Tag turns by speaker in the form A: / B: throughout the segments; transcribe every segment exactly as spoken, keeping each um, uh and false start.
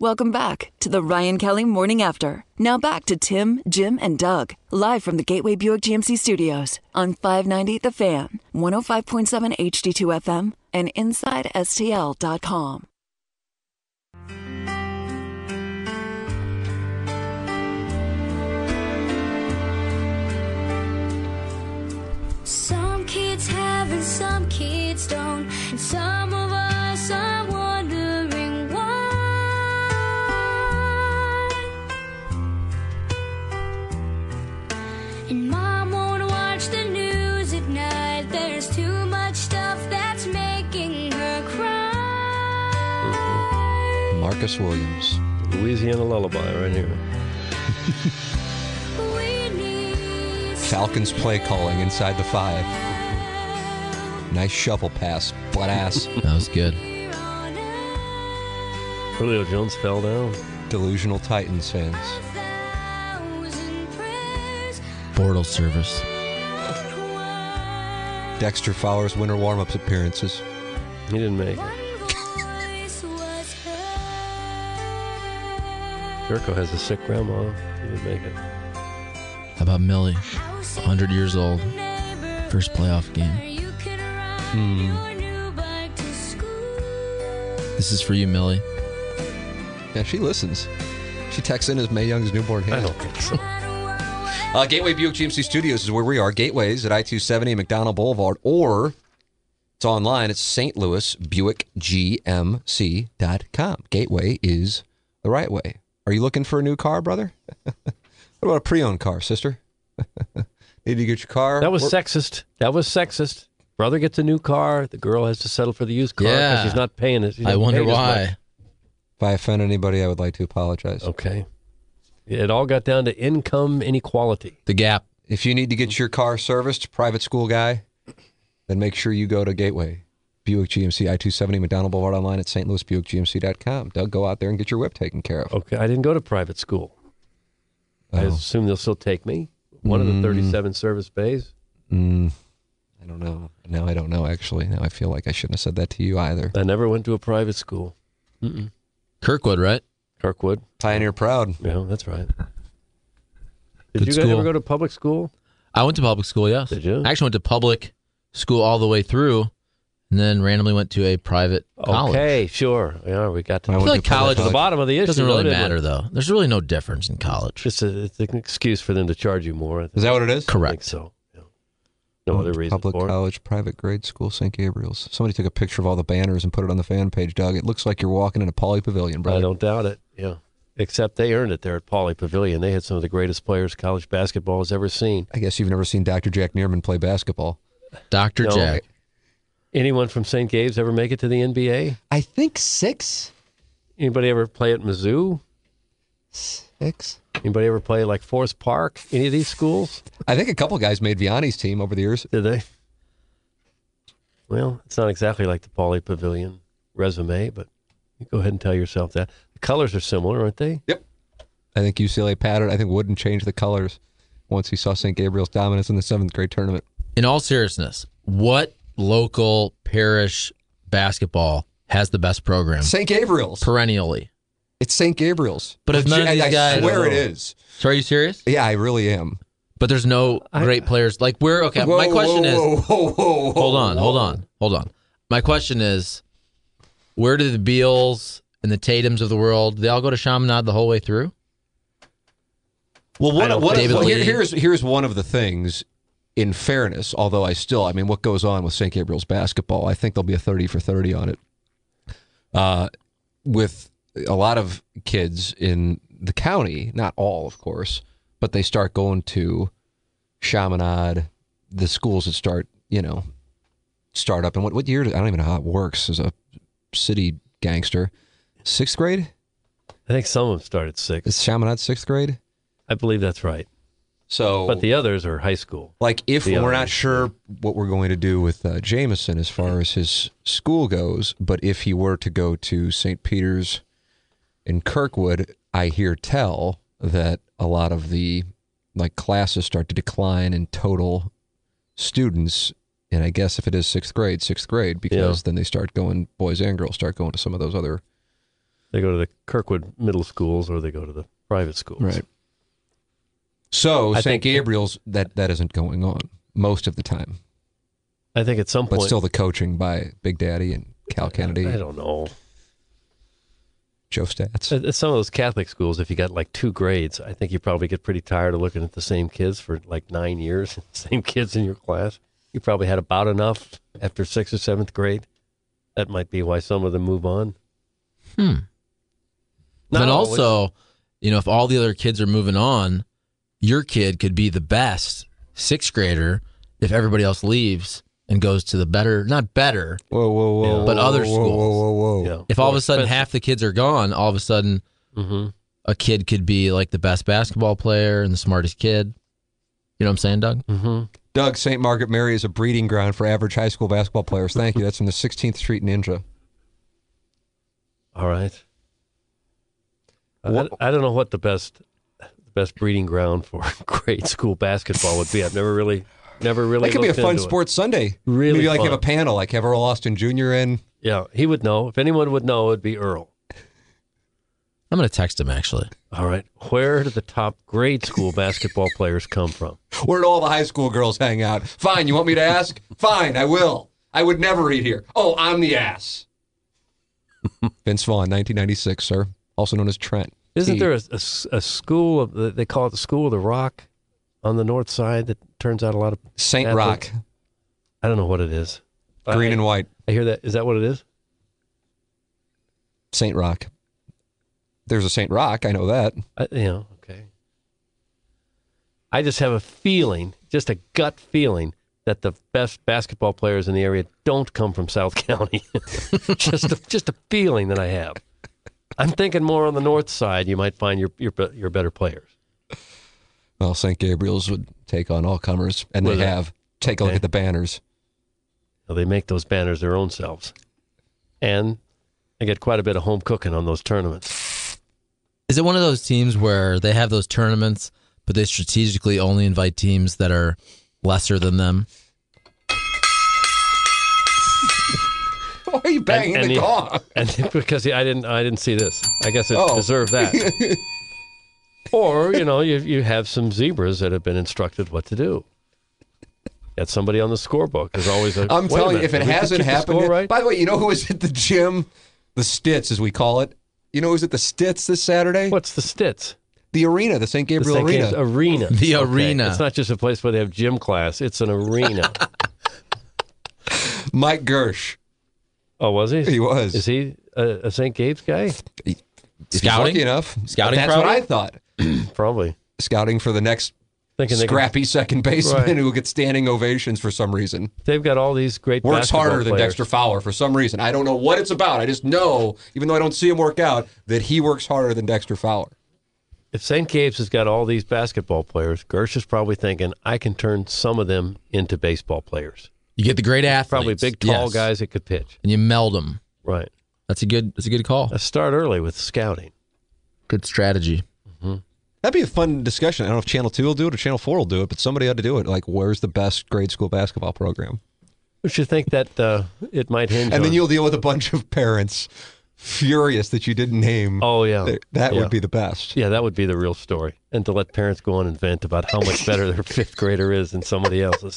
A: Welcome back to the Ryan Kelly Morning After. Now back to Tim, Jim, and Doug, live from the Gateway Buick G M C Studios on five ninety The Fan, one oh five point seven H D two F M, and inside S T L dot com.
B: Some kids have and some kids don't, and some of us are wondering why. And Mom won't watch the news at night. There's too much stuff that's making her cry.
C: Marcus Williams.
D: Louisiana Lullaby right here.
B: We need
C: Falcons play calling inside the five. Nice shovel pass. Butt ass.
E: That was good.
D: Julio Jones fell down.
C: Delusional Titans fans.
E: Bortles service.
C: Dexter Fowler's winter warm-ups appearances.
D: He didn't make it. Jerko has a sick grandma. He didn't make it.
E: How about Millie? one hundred years old. First playoff game.
C: Hmm.
E: This is for you, Millie.
C: Yeah, she listens. She texts in as Mae Young's newborn
D: I
C: hand.
D: don't think so.
C: Uh, Gateway Buick G M C Studios is where we are. Gateways at I two seventy and McDonald Boulevard, or it's online. It's Saint Louis Buick G M C dot com. Gateway is the right way. Are you looking for a new car, brother? What about a pre-owned car, sister? Need to get your car?
D: That was
C: We're-
D: sexist. That was sexist. Brother gets a new car. The girl has to settle for the used car because
E: Yeah.
D: she's not paying it. She's
E: I
D: not
E: wonder
D: paid as
E: why.
D: much.
C: If I offend anybody, I would like to apologize.
D: Okay. It all got down to income inequality.
E: The Gap.
C: If you need to get your car serviced, private school guy, then make sure you go to Gateway. Buick G M C, I two seventy, McDonald Boulevard, online at Saint Louis Buick G M C dot com. Doug, go out there and get your whip taken care of.
D: Okay. I didn't go to private school. I
C: Oh.
D: assume they'll still take me. One of the
C: Mm.
D: thirty-seven service bays.
C: Mm, I don't know. Now I don't know, actually. Now I feel like I shouldn't have said that to you either.
D: I never went to a private school. Mm-mm.
E: Kirkwood, right?
D: Kirkwood.
C: Pioneer proud.
D: Yeah, that's right. Did
E: Good
D: you guys
E: school.
D: ever go to public school?
E: I went to public school, yes.
D: Did you?
E: I actually went to public school all the way through, and then randomly went to a private college.
D: Okay, sure. Yeah, we got to
C: I
E: I
C: went
E: feel like
C: to public
E: college
D: to the bottom of the issue.
E: doesn't really
D: though, didn't
E: matter,
D: it?
E: though. There's really no difference in college.
D: Just a, it's an excuse for them to charge you more. I think.
C: Is that what it is?
D: I think
E: Correct.
D: so. Yeah. No other reason
C: Public
D: for it.
C: college, private grade school, Saint Gabriel's. Somebody took a picture of all the banners and put it on the fan page, Doug. It looks like you're walking in a Pauley Pavilion, brother.
D: I don't doubt it. Yeah. Except they earned it there at Pauley Pavilion. They had some of the greatest players college basketball has ever seen.
C: I guess you've never seen Doctor Jack Neerman play basketball.
E: Doctor
D: No.
E: Jack.
D: Anyone from Saint Gabe's ever make it to the N B A?
C: I think six.
D: Anybody ever play at Mizzou?
C: Six.
D: Anybody ever play like Forest Park? Any of these schools?
C: I think a couple guys made Vianney's team over the years.
D: Did they? Well, it's not exactly like the Pauley Pavilion resume, but you go ahead and tell yourself that. The colors are similar, aren't they?
C: Yep. I think U C L A pattern. I think Wooden changed the colors once he saw Saint Gabriel's dominance in the seventh grade tournament.
E: In all seriousness, what local parish basketball has the best program
C: Saint Gabriel's.
E: perennially?
C: It's Saint Gabriel's.
E: But if none of
C: I,
E: these
C: I
E: guys-
C: swear
D: I
C: it
D: don't know.
C: is.
E: So are you serious?
C: Yeah, I really am.
E: But there's no
D: I-
E: great players. Like, we're, okay,
C: Whoa,
E: my question
C: whoa,
E: is,
C: whoa, whoa, whoa,
E: hold on,
C: whoa.
E: hold on, hold on. My question is, where do the Beals and the Tatums of the world, they all go to Chaminade the whole way through?
C: Well,
D: I
C: what,
D: don't
C: what,
E: think
C: well,
E: so.
C: here- here's here's one of the things. In fairness, although I still, I mean, what goes on with Saint Gabriel's basketball? I think there'll be a thirty for thirty on it. Uh, with a lot of kids in the county, not all, of course, but they start going to Chaminade, the schools that start, you know, start up. And what what year? I don't even know how it works as a city gangster. Sixth grade?
D: I think some of them start at six.
C: Is Chaminade sixth grade?
D: I believe that's right.
C: So,
D: But the others are high school.
C: like, if
D: The
C: we're
D: others,
C: not sure what we're going to do with uh, Jameson as far as his school goes, but if he were to go to Saint Peter's in Kirkwood, I hear tell that a lot of the like classes start to decline in total students. And I guess if it is sixth grade, sixth grade, because
D: Yeah.
C: then they start going, boys and girls start going to some of those other
D: They go to the Kirkwood middle schools or they go to the private schools.
C: Right. So
D: I
C: Saint
D: think-
C: Gabriel's, that, that isn't going on most of the time.
D: I think at some
C: But
D: point.
C: still the coaching by Big Daddy and Cal Kennedy,
D: I don't know.
C: Joe Stats.
D: At at some of those Catholic schools, if you got like two grades, I think you probably get pretty tired of looking at the same kids for like nine years, same kids in your class. You probably had about enough after sixth or seventh grade. That might be why some of them move on.
E: Hmm.
D: Not
E: but
D: always.
E: also, you know, if all the other kids are moving on, your kid could be the best sixth grader if everybody else leaves and goes to the better, not better,
C: Whoa, whoa, whoa.
D: Yeah.
E: but
C: whoa,
E: other
C: whoa,
E: schools.
C: Whoa, whoa, whoa.
D: Yeah.
E: If all of
D: More
E: a sudden
D: expensive.
E: half the kids are gone, all of a sudden
D: Mm-hmm.
E: a kid could be like the best basketball player and the smartest kid. You know what I'm saying, Doug?
D: Mm-hmm.
C: Doug, Saint Margaret Mary is a breeding ground for average high school basketball players. Thank you. That's from the sixteenth Street Ninja.
D: All right. I,
C: What-
D: I don't know what the best the best breeding ground for grade school basketball would be. I've never really, never really.
C: That could be a
D: looked
C: fun
D: into it.
C: sports Sunday.
D: Really
C: Maybe like
D: fun.
C: have a panel, like have Earl Austin Junior in.
D: Yeah, he would know. If anyone would know, it'd be Earl.
E: I'm going to text him, actually.
D: All right. Where do the top grade school basketball players come from?
C: Where do all the high school girls hang out? Fine, you want me to ask? Fine, I will. I would never eat here. Oh, I'm the ass. Vince Vaughn, nineteen ninety-six, sir. Also known as Trent.
D: Isn't
C: T.
D: there a, a s- a school of the, they call it the School of the Rock on the north side that turns out a lot of
C: Saint
D: athletes?
C: Rock,
D: I don't know what it is.
C: green
D: I,
C: and white.
D: I hear that. Is that what it is?
C: Saint Rock. There's a Saint Rock, I know that.
D: I, yeah. Okay. I just have a feeling, just a gut feeling, that the best basketball players in the area don't come from South County. just a, just a feeling that I have. I'm thinking more on the north side. You might find your your be- your better players.
C: Well, Saint Gabriel's would take on all comers, and
D: Would
C: they
D: they?
C: have. Take a look
D: Okay.
C: at the banners.
D: Now, they make those banners their own selves, and they get quite a bit of home cooking on those tournaments.
E: Is it one of those teams where they have those tournaments, but they strategically only invite teams that are lesser than them?
C: Why are you banging
D: and
C: the
D: the-
C: gong?
D: And because I didn't, I didn't see this. I guess it
C: Oh.
D: deserved that. Or you know, you you have some zebras that have been instructed what to do. Got somebody on the scorebook. There's always a.
C: I'm
D: wait a
C: telling you,
D: minute,
C: if it
D: did we
C: hasn't
D: keep the
C: happened
D: score
C: yet.
D: right?
C: By the way, you know who was at the gym? The Stitz, as we call it. You know who's at the Stitz this Saturday?
D: What's the Stitz?
C: The arena, the Saint
D: The
C: Gabriel
D: Saint
C: Arena.
D: Gabe's arena.
E: The
D: Okay.
E: arena.
D: It's not just a place where they have gym class. It's an arena.
C: Mike Gersh.
D: Oh, was he?
C: He was.
D: Is he a, a Saint Gabe's guy?
C: If he's
E: Scouting?
C: lucky enough.
E: Scouting
C: That's what
E: probably?
C: I thought.
D: Probably.
C: Scouting for the next
D: Thinking they can,
C: scrappy second baseman
D: Right.
C: who will get standing ovations for some reason.
D: they've got all these great
C: Works
D: basketball
C: harder than
D: players.
C: Dexter Fowler for some reason. I don't know what it's about. I just know, even though I don't see him work out, that he works harder than Dexter Fowler.
D: If Saint Gabe's has got all these basketball players, Gersh is probably thinking, I can turn some of them into baseball players.
E: You get the great athletes.
D: Probably big, tall
E: yes,
D: guys that could pitch.
E: and you meld them.
D: Right.
E: That's a good. That's a good call.
D: Let's start early with scouting.
E: Good strategy.
C: That'd be a fun discussion. I don't know if Channel two will do it or Channel four will do it, but somebody ought to do it. Like, where's the best grade school basketball program?
D: Don't you think that uh, it might hinge
C: And then
D: on-
C: you'll deal with a bunch of parents furious that you didn't name.
D: Oh, yeah.
C: That, that
D: Yeah.
C: would be the best.
D: Yeah, that would be the real story. And to let parents go on and vent about how much better their fifth grader is than somebody else's.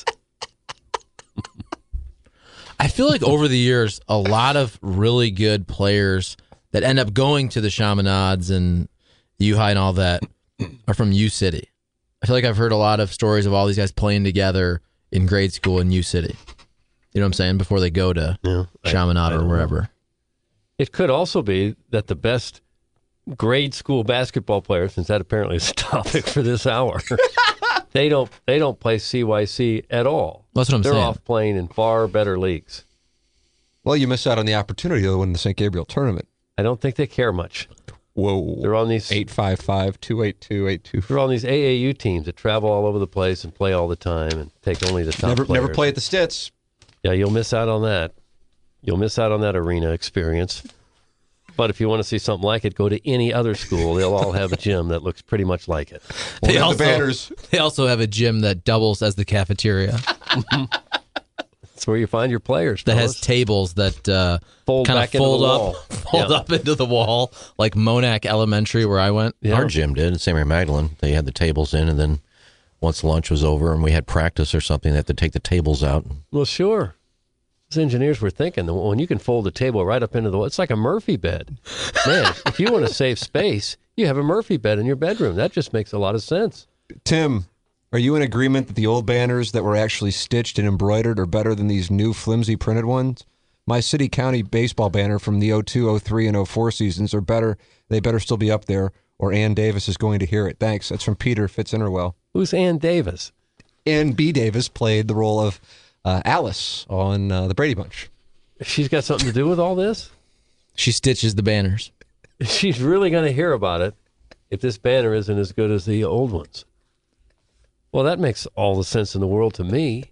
E: I feel like over the years, a lot of really good players that end up going to the Chaminades and U High and all that are from U City. I feel like I've heard a lot of stories of all these guys playing together in grade school in U City. You know what I'm saying? Before they go to
D: Yeah, I-
E: Chaminade
D: I
E: or
D: don't
E: wherever.
D: It could also be that the best grade school basketball players, since that apparently is a topic for this hour, they don't they don't play C Y C at all.
E: That's what I'm
D: They're
E: saying.
D: off playing in far better leagues.
C: Well, you miss out on the opportunity to win the Saint Gabriel tournament.
D: I don't think they care much.
C: Whoa.
D: They're on these
C: eight five five, two eight two, eight two
D: they're on these A A U teams that travel all over the place and play all the time and take only the top
C: Never,
D: players.
C: never play at the Stitz.
D: Yeah, you'll miss out on that. You'll miss out on that arena experience. But if you want to see something like it, go to any other school. They'll all have a gym that looks pretty much like it.
C: We'll
E: They
C: have
E: also,
C: the banners.
E: they also have a gym that doubles as the cafeteria.
D: That's where you find your players.
E: that
D: fellas.
E: has tables that uh,
D: Fold
E: kind of
D: back into
E: fold
D: the
E: up,
D: wall.
E: fold
D: Yeah.
E: up into the wall, like Monac Elementary, where I went.
D: Yeah.
F: Our gym did. St. Mary Magdalene, they had the tables in, and then once lunch was over and we had practice or something, they had to take the tables out.
D: Well, sure. Those engineers were thinking that when you can fold the table right up into the wall, it's like a Murphy bed. Man, if you want to save space, you have a Murphy bed in your bedroom. That just makes a lot of sense.
C: Tim, are you in agreement that the old banners that were actually stitched and embroidered are better than these new flimsy printed ones? My city county baseball banner from the oh two, oh three, and oh four seasons are better. They better still be up there, or Ann Davis is going to hear it. Thanks. That's from Peter Fitzinnerwell.
D: Who's Ann Davis?
C: Ann B. Davis played the role of uh, Alice on uh, The Brady Bunch.
D: She's got something to do with all this?
E: She stitches the banners.
D: She's really going to hear about it if this banner isn't as good as the old ones. Well, that makes all the sense in the world to me.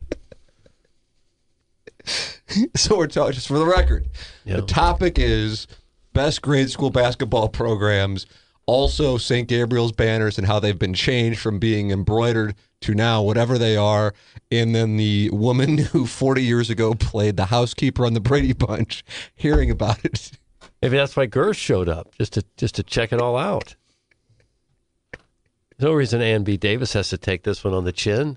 C: So we're talking, just for the record,
D: Yeah.
C: the topic is best grade school basketball programs, also Saint Gabriel's banners and how they've been changed from being embroidered to now whatever they are. And then the woman who forty years ago played the housekeeper on the Brady Bunch, hearing about it.
D: Maybe that's why Gersh showed up, just to just to check it all out. There's no reason Ann B. Davis has to take this one on the chin.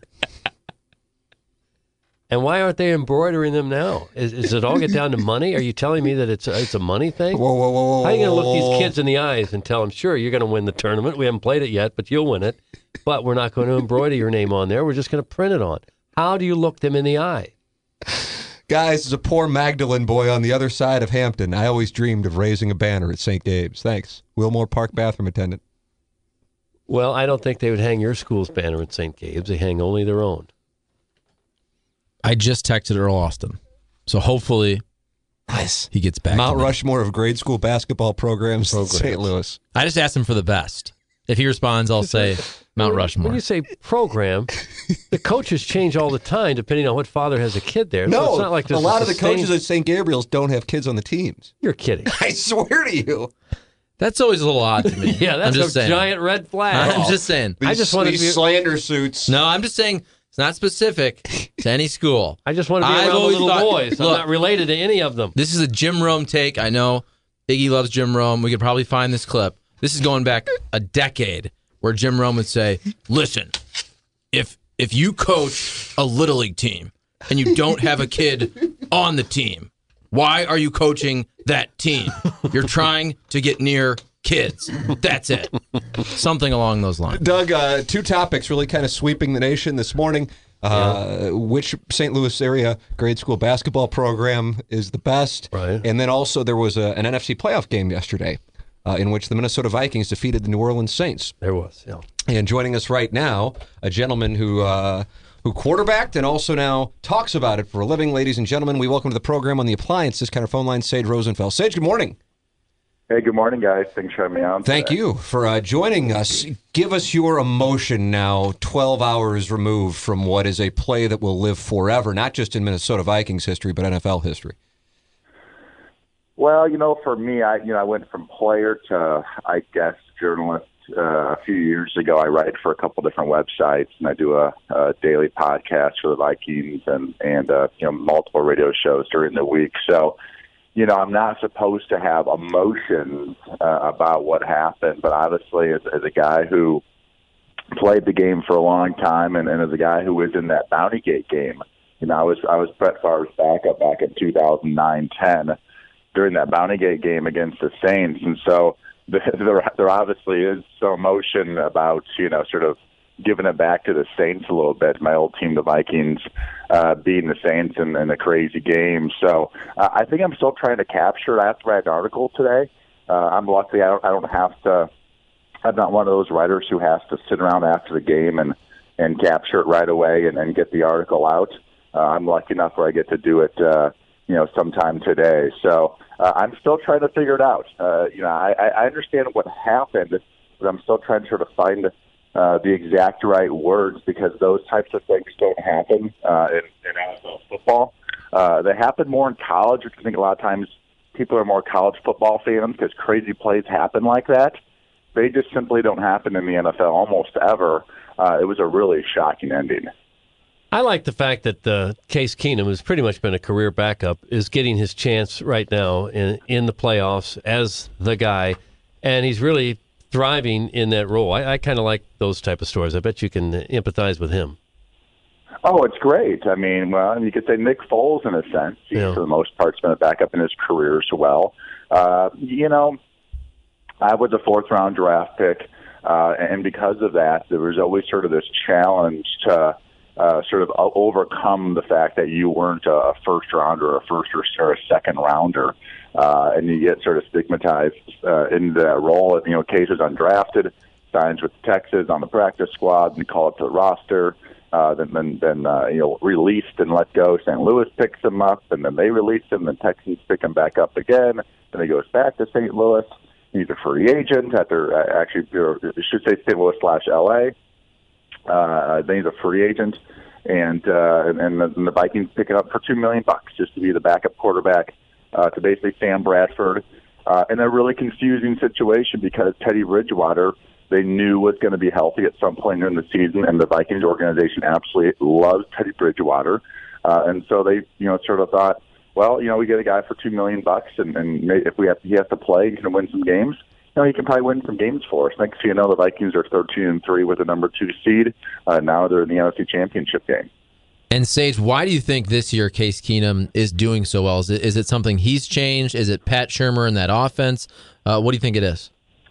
D: And why aren't they embroidering them now? Is, is it all get down to money? Are you telling me that it's a, it's a money thing?
C: Whoa, whoa, whoa, whoa.
D: How are you going to look
C: whoa,
D: these kids in the eyes and tell them, sure, you're going to win the tournament. We haven't played it yet, but you'll win it. But we're not going to embroider your name on there. We're just going to print it on. How do you look them in the eye?
C: Guys, as a poor Magdalene boy on the other side of Hampton, I always dreamed of raising a banner at Saint Gabe's. Thanks. Wilmore Park bathroom attendant.
D: Well, I don't think they would hang your school's banner at Saint Gabe's. They hang only their own.
E: I just texted Earl Austin, so hopefully
C: Nice.
E: he gets back.
C: Mount
E: to me.
C: Rushmore of grade school basketball programs, in
D: Programs.
C: Saint Louis.
E: I just asked him for the best. If he responds, I'll say Mount Rushmore.
D: When you say program, the coaches change all the time depending on what father has a kid there. So
C: No,
D: it's not like
C: a
D: there's
C: lot of the
D: sustained-
C: coaches at Saint Gabriel's don't have kids on the teams.
D: You're kidding.
C: I swear to you.
E: That's always a little odd to me.
D: Yeah, that's
E: I'm just
D: a
E: saying.
D: giant red flag.
E: I'm just saying.
D: I just wanted to
C: these
D: be-
C: slander suits.
E: No, I'm just saying it's not specific to any school.
D: I just want to be
E: I've
D: around the
E: always
D: little
E: thought-
D: boys. I'm
E: Look,
D: not related to any of them.
E: This is a Jim Rome take. I know Iggy loves Jim Rome. We could probably find this clip. This is going back a decade where Jim Rome would say, listen, if if you coach a Little League team and you don't have a kid on the team, why are you coaching that team? You're trying to get near kids. That's it. Something along those lines.
C: Doug, uh, two topics really kind of sweeping the nation this morning. Uh, Which Saint Louis area grade school basketball program is the best?
D: Right.
C: And then also there was a, an N F C playoff game yesterday uh, in which the Minnesota Vikings defeated the New Orleans Saints.
D: There was, yeah.
C: And joining us right now, a gentleman who uh, who quarterbacked and also now talks about it for a living. Ladies and gentlemen, we welcome to the program on the Appliance Discounter phone line, Sage Rosenfeld. Sage, good morning.
G: Hey, good morning, guys. Thanks for having me on.
C: Thank
G: today.
C: you for uh, joining us. Give us your emotion now, twelve hours removed from what is a play that will live forever, not just in Minnesota Vikings history, but N F L history.
G: Well, you know, for me, I you know I went from player to, I guess, journalist. Uh, a few years ago, I write for a couple different websites, and I do a, a daily podcast for the Vikings and and uh, you know multiple radio shows during the week. So, you know, I'm not supposed to have emotions uh, about what happened, but obviously, as, as a guy who played the game for a long time, and, and as a guy who was in that Bounty Gate game, you know, I was I was Brett Favre's backup back in two thousand nine ten during that Bounty Gate game against the Saints, and so there there obviously is some emotion about you know sort of giving it back to the Saints a little bit. My old team, the Vikings, uh, beating the Saints in, in a crazy game. So uh, I think I'm still trying to capture it. I have to write an article today. Uh, I'm lucky I don't, I don't have to. I'm not one of those writers who has to sit around after the game and, and capture it right away and, and get the article out. Uh, I'm lucky enough where I get to do it, uh, you know, sometime today. So uh, I'm still trying to figure it out. Uh, you know, I, I understand what happened, but I'm still trying to sort of find uh, the exact right words because those types of things don't happen uh, in, in N F L football. Uh, they happen more in college, which I think a lot of times people are more college football fans because crazy plays happen like that. They just simply don't happen in the N F L almost ever. Uh, it was a really shocking ending.
D: I like the fact that uh, Case Keenum has pretty much been a career backup, is getting his chance right now in, in the playoffs as the guy, and he's really thriving in that role. I, I kind of like those type of stories. I bet you can empathize with him.
G: Oh, it's great. I mean, well, you could say Nick Foles in a sense. He's,
D: Yeah.
G: for the most part, been a backup in his career as well. Uh, you know, I was a fourth-round draft pick, uh, and because of that, there was always sort of this challenge to uh, sort of overcome the fact that you weren't a first-rounder or a first or a second-rounder, uh, and you get sort of stigmatized uh, in that role. You know, Case is undrafted, signs with Texas on the practice squad, and call up to the roster. Uh, then, then, then uh, you know, released and let go. Saint Louis picks him up, and then they release him. Then Texans pick him back up again. Then he goes back to Saint Louis. He's a free agent. After uh, actually, I should say Saint Louis slash L A. Uh, then he's a free agent, and uh, and, and, the, and the Vikings pick it up for two million bucks just to be the backup quarterback uh, to basically Sam Bradford. Uh, in a really confusing situation because Teddy Bridgewater, they knew was going to be healthy at some point during the season, and the Vikings organization absolutely loves Teddy Bridgewater, uh, and so they, you know, sort of thought, well, you know, we get a guy for two million bucks, and, and if we have he has to play, he can win some games. You know, he can probably win some games for us. Next thing you know, the Vikings are thirteen and three with the number two seed. Uh, now they're in the N F C Championship game.
E: And Sage, why do you think this year Case Keenum is doing so well? Is it, is it something he's changed? Is it Pat Shurmur and that offense? Uh, what do you think it is?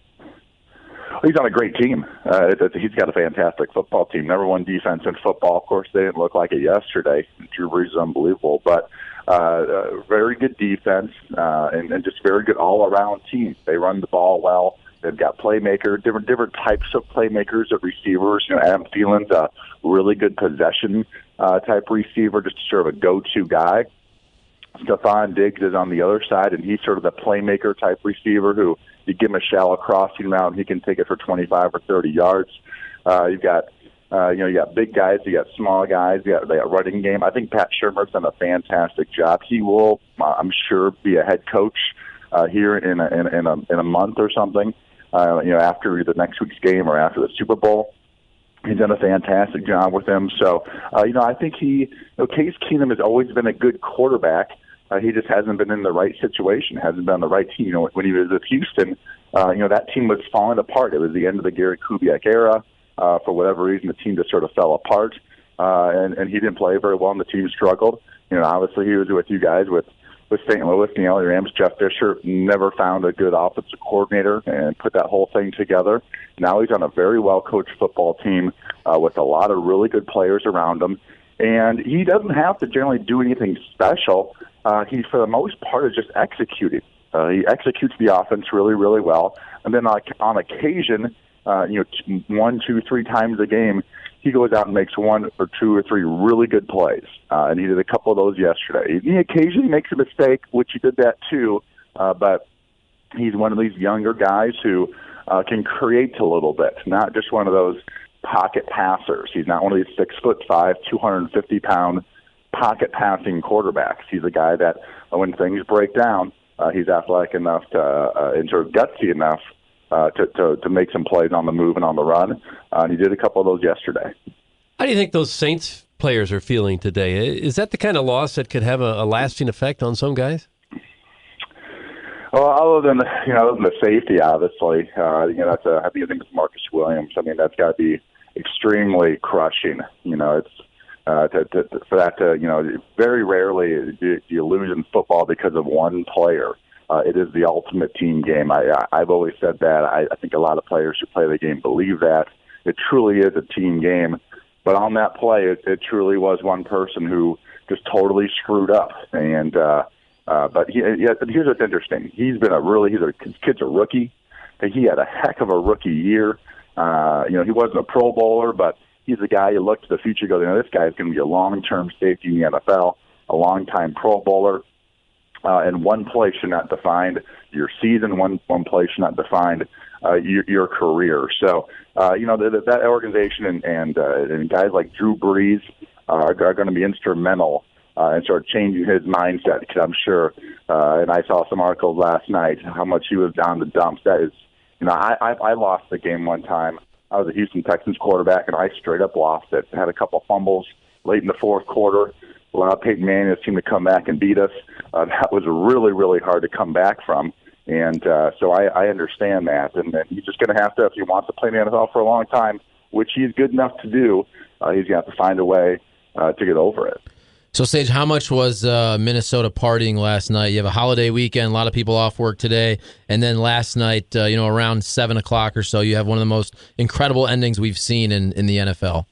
G: He's on a great team. Uh, it, it, he's got a fantastic football team. Number one defense in football. Of course, they didn't look like it yesterday. Drew Brees is unbelievable, but uh, uh, very good defense uh, and, and just very good all-around team. They run the ball well. They've got playmakers, different different types of playmakers of receivers. You know, Adam Thielen's a really good possession uh, type receiver, just sort of a go-to guy. Stephon Diggs is on the other side, and he's sort of the playmaker type receiver who you give him a shallow crossing route, and he can take it for twenty-five or thirty yards. Uh, you've got, uh, you know, you got big guys, you got small guys, you got, they got running game. I think Pat Shurmur's done a fantastic job. He will, uh, I'm sure, be a head coach uh, here in a, in, in a in a month or something. Uh, you know, after the next week's game or after the Super Bowl. He's done a fantastic job with him. So, uh, you know, I think he, you know, Case Keenum has always been a good quarterback. Uh, he just hasn't been in the right situation, hasn't been on the right team. You know, when he was with Houston, uh, you know, that team was falling apart. It was the end of the Gary Kubiak era. Uh, for whatever reason, the team just sort of fell apart, uh, and, and he didn't play very well, and the team struggled. You know, obviously he was with you guys with, with Saint Louis and the L A Rams. Jeff Fisher never found a good offensive coordinator and put that whole thing together. Now he's on a very well-coached football team uh, with a lot of really good players around him, and he doesn't have to generally do anything special. Uh, he, for the most part, is just executing. Uh, he executes the offense really, really well. And then on, on occasion, uh, you know, t- one, two, three times a game, he goes out and makes one or two or three really good plays. Uh, and he did a couple of those yesterday. He occasionally makes a mistake, which he did that too. Uh, but he's one of these younger guys who uh, can create a little bit, not just one of those pocket passers. He's not one of these six foot five, two hundred fifty pound pocket passing quarterbacks. He's a guy that uh, when things break down, uh, he's athletic enough to, uh, and sort of gutsy enough uh, to, to to make some plays on the move and on the run. Uh, and he did a couple of those yesterday.
D: How do you think those Saints players are feeling today? Is that the kind of loss that could have a, a lasting effect on some guys?
G: Well, other than you know, other than the safety, obviously, uh, you know, that's a, I think I think it's Marcus Williams. I mean, that's got to be extremely crushing. You know, it's uh, to, to, for that to you know, very rarely do you lose in football because of one player. Uh, it is the ultimate team game. I, I I've always said that. I, I think a lot of players who play the game believe that it truly is a team game. But on that play, it, it truly was one person who just totally screwed up. And uh, uh, but he, yeah, here's what's interesting. He's been a really he's a his kid's a rookie. He had a heck of a rookie year. Uh, you know, he wasn't a Pro Bowler, but he's a guy you look to the future. Go, you know, this guy is going to be a long-term safety in the N F L, a long-time Pro Bowler. Uh, and one play should not define your season. One one play should not define uh, your, your career. So, uh, you know, that, that organization and and, uh, and guys like Drew Brees uh, are, are going to be instrumental uh, in sort of changing his mindset. Because I'm sure, uh, and I saw some articles last night how much he was down the dumps. That is, you know, I, I I lost the game one time. I was a Houston Texans quarterback, and I straight up lost it. Had a couple fumbles late in the fourth quarter, allowed Peyton Manning team to come back and beat us. Uh, that was really, really hard to come back from. And uh, so I, I understand that. And, and he's just going to have to, if he wants to play in the N F L for a long time, which he's good enough to do, uh, he's going to have to find a way uh, to get over it.
E: So, Sage, how much was uh, Minnesota partying last night? You have a holiday weekend, a lot of people off work today, and then last night, uh, you know, around seven o'clock or so, you have one of the most incredible endings we've seen in, in the N F L.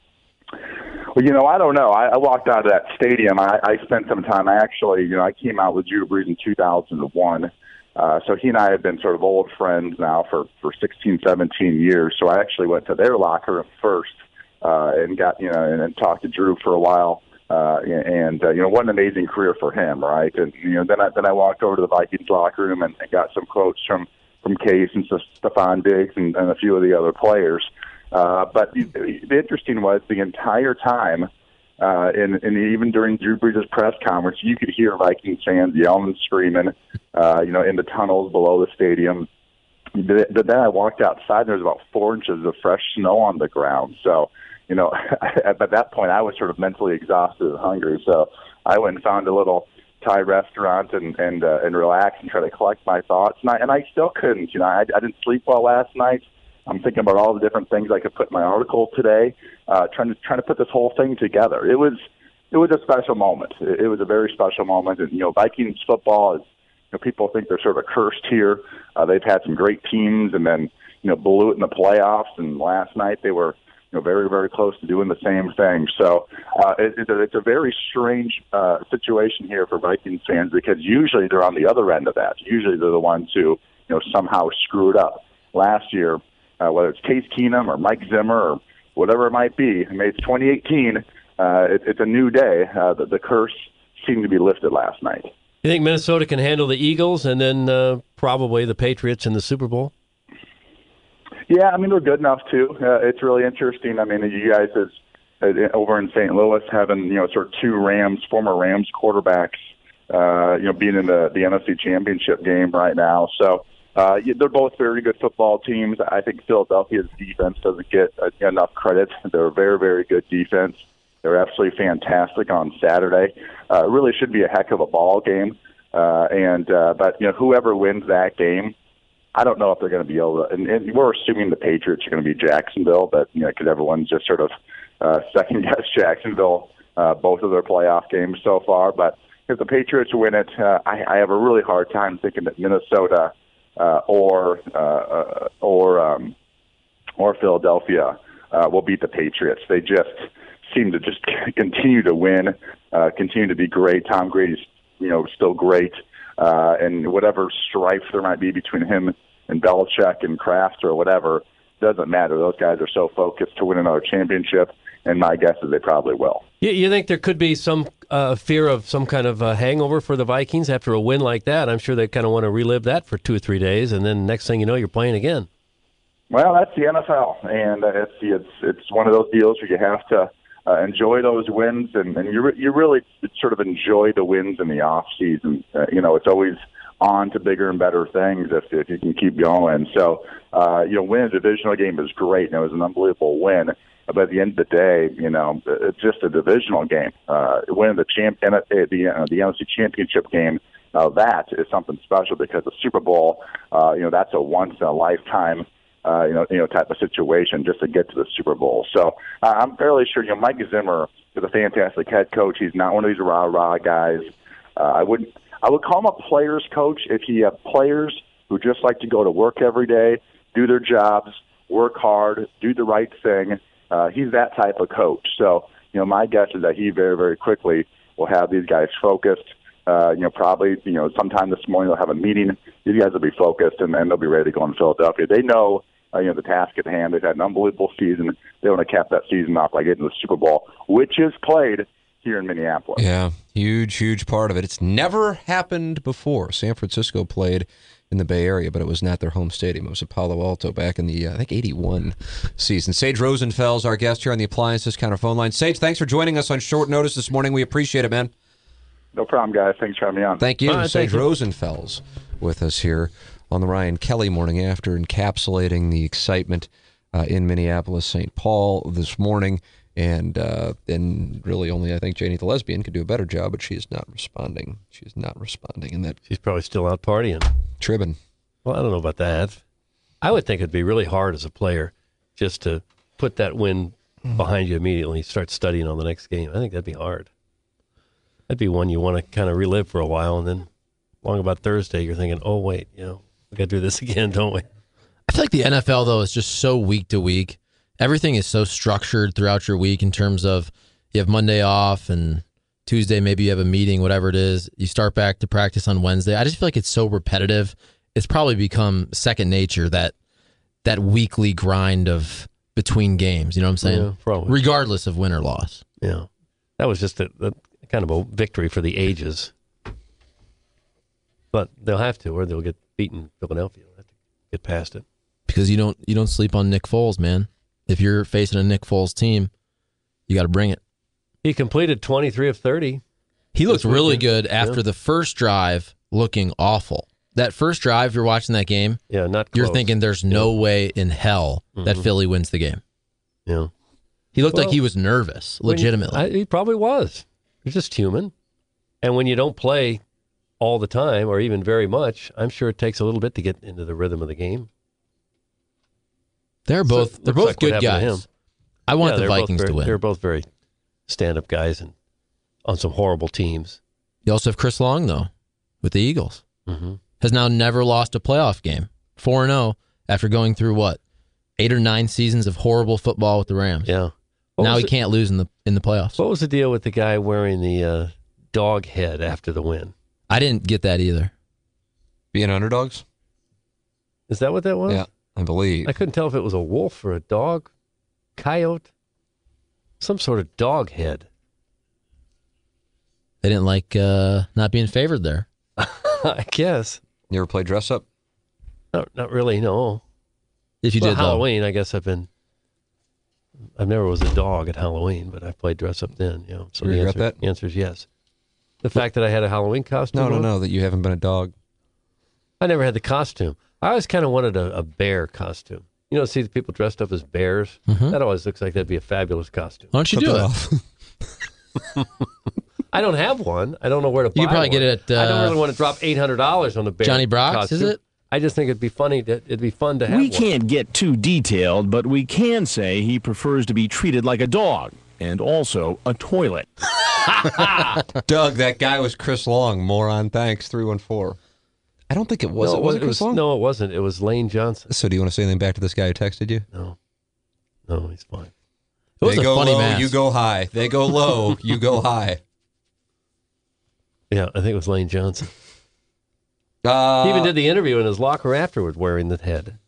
G: Well, you know, I don't know. I, I walked out of that stadium. I, I spent some time. I actually, you know, I came out with Drew Brees in two thousand one. Uh, so he and I have been sort of old friends now for, for sixteen, seventeen years. So I actually went to their locker room first uh, and got, you know, and, and talked to Drew for a while. Uh, and, uh, you know, what an amazing career for him, right? And, you know, then I, then I walked over to the Vikings locker room and, and got some quotes from, from Case and Stephon Diggs and, and a few of the other players. Uh, but the, the interesting was the entire time, uh, and, and even during Drew Brees' press conference, you could hear Vikings fans yelling and screaming, uh, you know, in the tunnels below the stadium. But then I walked outside, and there was about four inches of fresh snow on the ground. So, you know, at that point, I was sort of mentally exhausted and hungry. So I went and found a little Thai restaurant and and uh, and relax and try to collect my thoughts. And I and I still couldn't. You know, I, I didn't sleep well last night. I'm thinking about all the different things I could put in my article today, uh, trying to trying to put this whole thing together. It was it was a special moment. It, it was a very special moment. And you know, Vikings football is. You know, people think they're sort of cursed here. Uh, they've had some great teams, and then you know blew it in the playoffs. And last night they were. You know, very, very close to doing the same thing. So uh, it, it's, a, it's a very strange uh, situation here for Vikings fans because usually they're on the other end of that. Usually they're the ones who, you know, somehow screwed up. Last year, uh, whether it's Case Keenum or Mike Zimmer or whatever it might be, I mean, it's twenty eighteen. Uh, it, it's a new day. Uh, the, the curse seemed to be lifted last night.
D: You think Minnesota can handle the Eagles and then uh, probably the Patriots in the Super Bowl?
G: Yeah, I mean, they're good enough, too. Uh, it's really interesting. I mean, you guys is uh, over in Saint Louis having, you know, sort of two Rams, former Rams quarterbacks, uh, you know, being in the, the N F C Championship game right now. So uh, they're both very good football teams. I think Philadelphia's defense doesn't get uh, enough credit. They're a very, very good defense. They're absolutely fantastic on Saturday. Uh, it really should be a heck of a ball game. Uh, and uh, but, you know, whoever wins that game, I don't know if they're going to be able to, and, and we're assuming the Patriots are going to be Jacksonville, but, you know, because everyone's just sort of uh, second-guess Jacksonville, uh, both of their playoff games so far. But if the Patriots win it, uh, I, I have a really hard time thinking that Minnesota uh, or uh, or um, or Philadelphia uh, will beat the Patriots. They just seem to just continue to win, uh, continue to be great. Tom Brady's, you know, still great. Uh, and whatever strife there might be between him and Belichick and Kraft or whatever, doesn't matter. Those guys are so focused to win another championship, and my guess is they probably will.
D: You, you think there could be some uh, fear of some kind of uh, hangover for the Vikings after a win like that? I'm sure they kind of want to relive that for two or three days, and then next thing you know, you're playing again.
G: Well, that's the N F L, and uh, it's it's it's one of those deals where you have to uh, enjoy those wins, and, and you re- you really sort of enjoy the wins in the off season. Uh, you know, it's always on to bigger and better things if, if you can keep going. So, uh, you know, winning a divisional game is great, and it was an unbelievable win. But at the end of the day, you know, it's just a divisional game. Uh, winning the champ, the uh, the N F C Championship game, uh, that is something special because the Super Bowl, uh, you know, that's a once in a lifetime. Uh, you know, you know, type of situation just to get to the Super Bowl. So uh, I'm fairly sure, you know, Mike Zimmer is a fantastic head coach. He's not one of these rah-rah guys. Uh, I would I would call him a player's coach if he had players who just like to go to work every day, do their jobs, work hard, do the right thing. Uh, he's that type of coach. So, you know, my guess is that he very, very quickly will have these guys focused. Uh, you know, probably, you know, sometime this morning they'll have a meeting. These guys will be focused, and, and they'll be ready to go in Philadelphia. They know, uh, you know, the task at hand. They've had an unbelievable season. They want to cap that season off by getting to the Super Bowl, which is played here in Minneapolis.
C: Yeah, huge, huge part of it. It's never happened before. San Francisco played in the Bay Area, but it was not their home stadium. It was at Palo Alto back in the, uh, I think, eighty-one season. Sage Rosenfels, our guest here on the Appliance Discounter phone line. Sage, thanks for joining us on short notice this morning. We appreciate it, man.
G: No problem, guys. Thanks for having me on.
C: Thank you.
D: Right,
C: Sage
D: thank you.
C: Rosenfels with us here on the Ryan Kelly Morning After, encapsulating the excitement uh, in Minneapolis, Saint Paul this morning. And uh, and really only I think Janie the lesbian could do a better job, but she is not responding. She is not responding. And that
D: She's probably still out partying.
C: Tribbin.
D: Well, I don't know about that. I would think it'd be really hard as a player just to put that win behind you immediately and start studying on the next game. I think that'd be hard. That'd be one you want to kind of relive for a while, and then along about Thursday, you're thinking, oh, wait, you know, we got to do this again, don't we?
E: I feel like the N F L, though, is just so week to week. Everything is so structured throughout your week in terms of you have Monday off and Tuesday maybe you have a meeting, whatever it is. You start back to practice on Wednesday. I just feel like it's so repetitive. It's probably become second nature, that that weekly grind of between games. You know what I'm saying?
D: Yeah, probably.
E: Regardless of win or loss.
D: Yeah. That was just a, a kind of a victory for the ages. But they'll have to, or they'll get beaten Philadelphia. They'll have to get past it.
E: Because you don't you don't sleep on Nick Foles, man. If you're facing a Nick Foles team, you got to bring it.
D: He completed twenty-three of thirty.
E: He looked
D: This
E: really
D: weekend.
E: good after
D: Yeah.
E: the first drive, looking awful. That first drive, you're watching that game,
D: Yeah, not close.
E: you're thinking there's no way in hell that Philly wins the game.
D: Yeah.
E: He looked like
D: Well,
E: he was nervous,
D: When you-
E: legitimately.
D: I, he probably was. He's just human. And when you don't play all the time or even very much, I'm sure it takes a little bit to get into the rhythm of the game.
E: they're both
D: So-
E: they're
D: looks
E: both
D: like what
E: good
D: happened to
E: guys.
D: him.
E: I want
D: Yeah,
E: the
D: they're both
E: Vikings
D: very-
E: to win.
D: They're both very stand-up guys and on some horrible teams.
E: You also have Chris Long, though, with the Eagles.
D: Mm-hmm.
E: Has now never lost a playoff game. four and oh after going through, what, eight or nine seasons of horrible football with the Rams.
D: Yeah. What
E: Now
D: was
E: he
D: it-
E: can't lose in the in the playoffs.
D: What was the deal with the guy wearing the uh, dog head after the win?
E: I didn't get that either.
C: Being underdogs?
D: Is that what that was?
C: Yeah, I believe.
D: I couldn't tell if it was a wolf or a dog, coyote, some sort of dog head.
E: They didn't like uh, not being favored there.
D: I guess.
C: You ever play dress up?
D: Not, not really, no.
E: If you
D: well,
E: did, though.
D: Halloween, I guess I've been. I never was a dog at Halloween, but I played dress up then. You know, so
C: You
D: the
C: regret
D: answer,
C: that?
D: the answer is yes. The fact that I had a Halloween costume.
C: No, no,
D: on,
C: no, that you haven't been a dog.
D: I never had the costume. I always kind of wanted a, a bear costume. You know, see the people dressed up as bears.
E: Mhm.
D: That always looks like that'd be a fabulous costume.
E: Why don't you
C: Cut
E: do
C: that
E: it?
C: off.
D: I don't have one. I don't know where to buy
E: You could probably
D: one.
E: get it at,
D: I don't
E: uh,
D: really want to drop eight hundred dollars on a bear
E: Johnny Brock's,
D: costume.
E: is it?
D: I just think it'd be funny. To, it'd be fun to have
H: We
D: one.
H: can't get too detailed, but we can say he prefers to be treated like a dog and also a toilet.
C: Doug, that guy was Chris Long. Moron, thanks. three one four. I don't think it was.
D: no,
C: it was it
D: it
C: Chris
D: was,
C: Long?
D: no, it wasn't. It was Lane Johnson.
C: So do you want to say anything back to this guy who texted you?
D: No, no, he's fine.
E: It was
C: they
E: a
C: go
E: funny
C: low,
E: mask.
C: you go high. They go low, you go high.
D: Yeah, I think it was Lane Johnson.
C: Uh,
D: He even did the interview in his locker afterward wearing the head.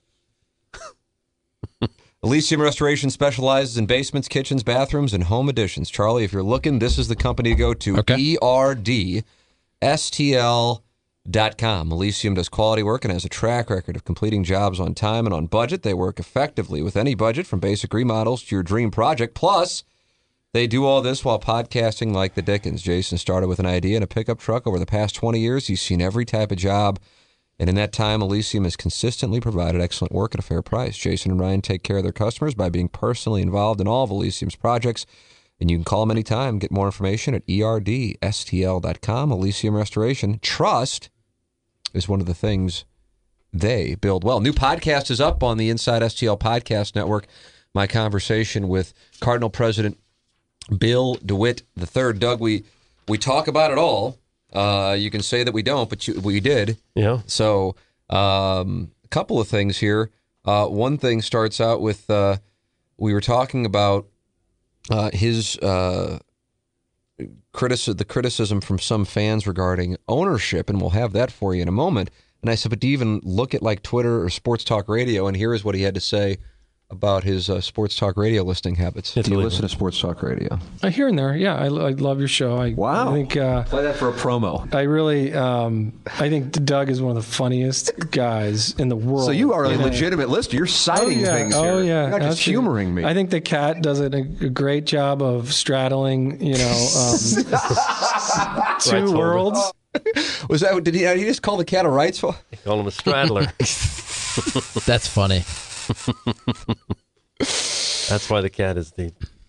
C: Elysium Restoration specializes in basements, kitchens, bathrooms, and home additions. Charlie, if you're looking, this is the company to go to.
E: Okay.
C: E R D S T L dot com. Elysium does quality work and has a track record of completing jobs on time and on budget. They work effectively with any budget, from basic remodels to your dream project. Plus, they do all this while podcasting like the Dickens. Jason started with an idea and a pickup truck. Over the past twenty years, he's seen every type of job. And in that time, Elysium has consistently provided excellent work at a fair price. Jason and Ryan take care of their customers by being personally involved in all of Elysium's projects. And you can call them anytime. Get more information at E R D S T L dot com. Elysium Restoration. Trust is one of the things they build well. New podcast is up on the Inside S T L Podcast Network. My conversation with Cardinal President Bill DeWitt the third. Doug, we, we talk about it all. Uh, you can say that we don't, but you, we did.
D: Yeah.
C: So um, a couple of things here. Uh, one thing starts out with uh, we were talking about uh, his uh, criticism, the criticism from some fans regarding ownership, and we'll have that for you in a moment. And I said, but do you even look at like Twitter or Sports Talk Radio? And here is what he had to say about his uh, Sports Talk Radio listening habits.
D: It's
C: Do you
D: illegal.
C: listen to Sports Talk Radio?
I: I hear in there, yeah. I, I love your show. I,
C: Wow.
I: I think uh,
C: Play that for a promo.
I: I really, um, I think Doug is one of the funniest guys in the world.
J: So you are a
I: know?
J: legitimate listener. You're
I: Oh
J: citing
I: yeah,
J: things
I: oh
J: here.
I: yeah.
J: You're not just
I: Absolutely.
J: humoring me.
I: I think the cat does a, a great job of straddling, you know, um, two
D: Rights holder.
I: worlds.
C: Was that? Did he? Did he just call the cat a rights?
D: They call him a straddler.
E: That's funny.
D: That's why the cat is the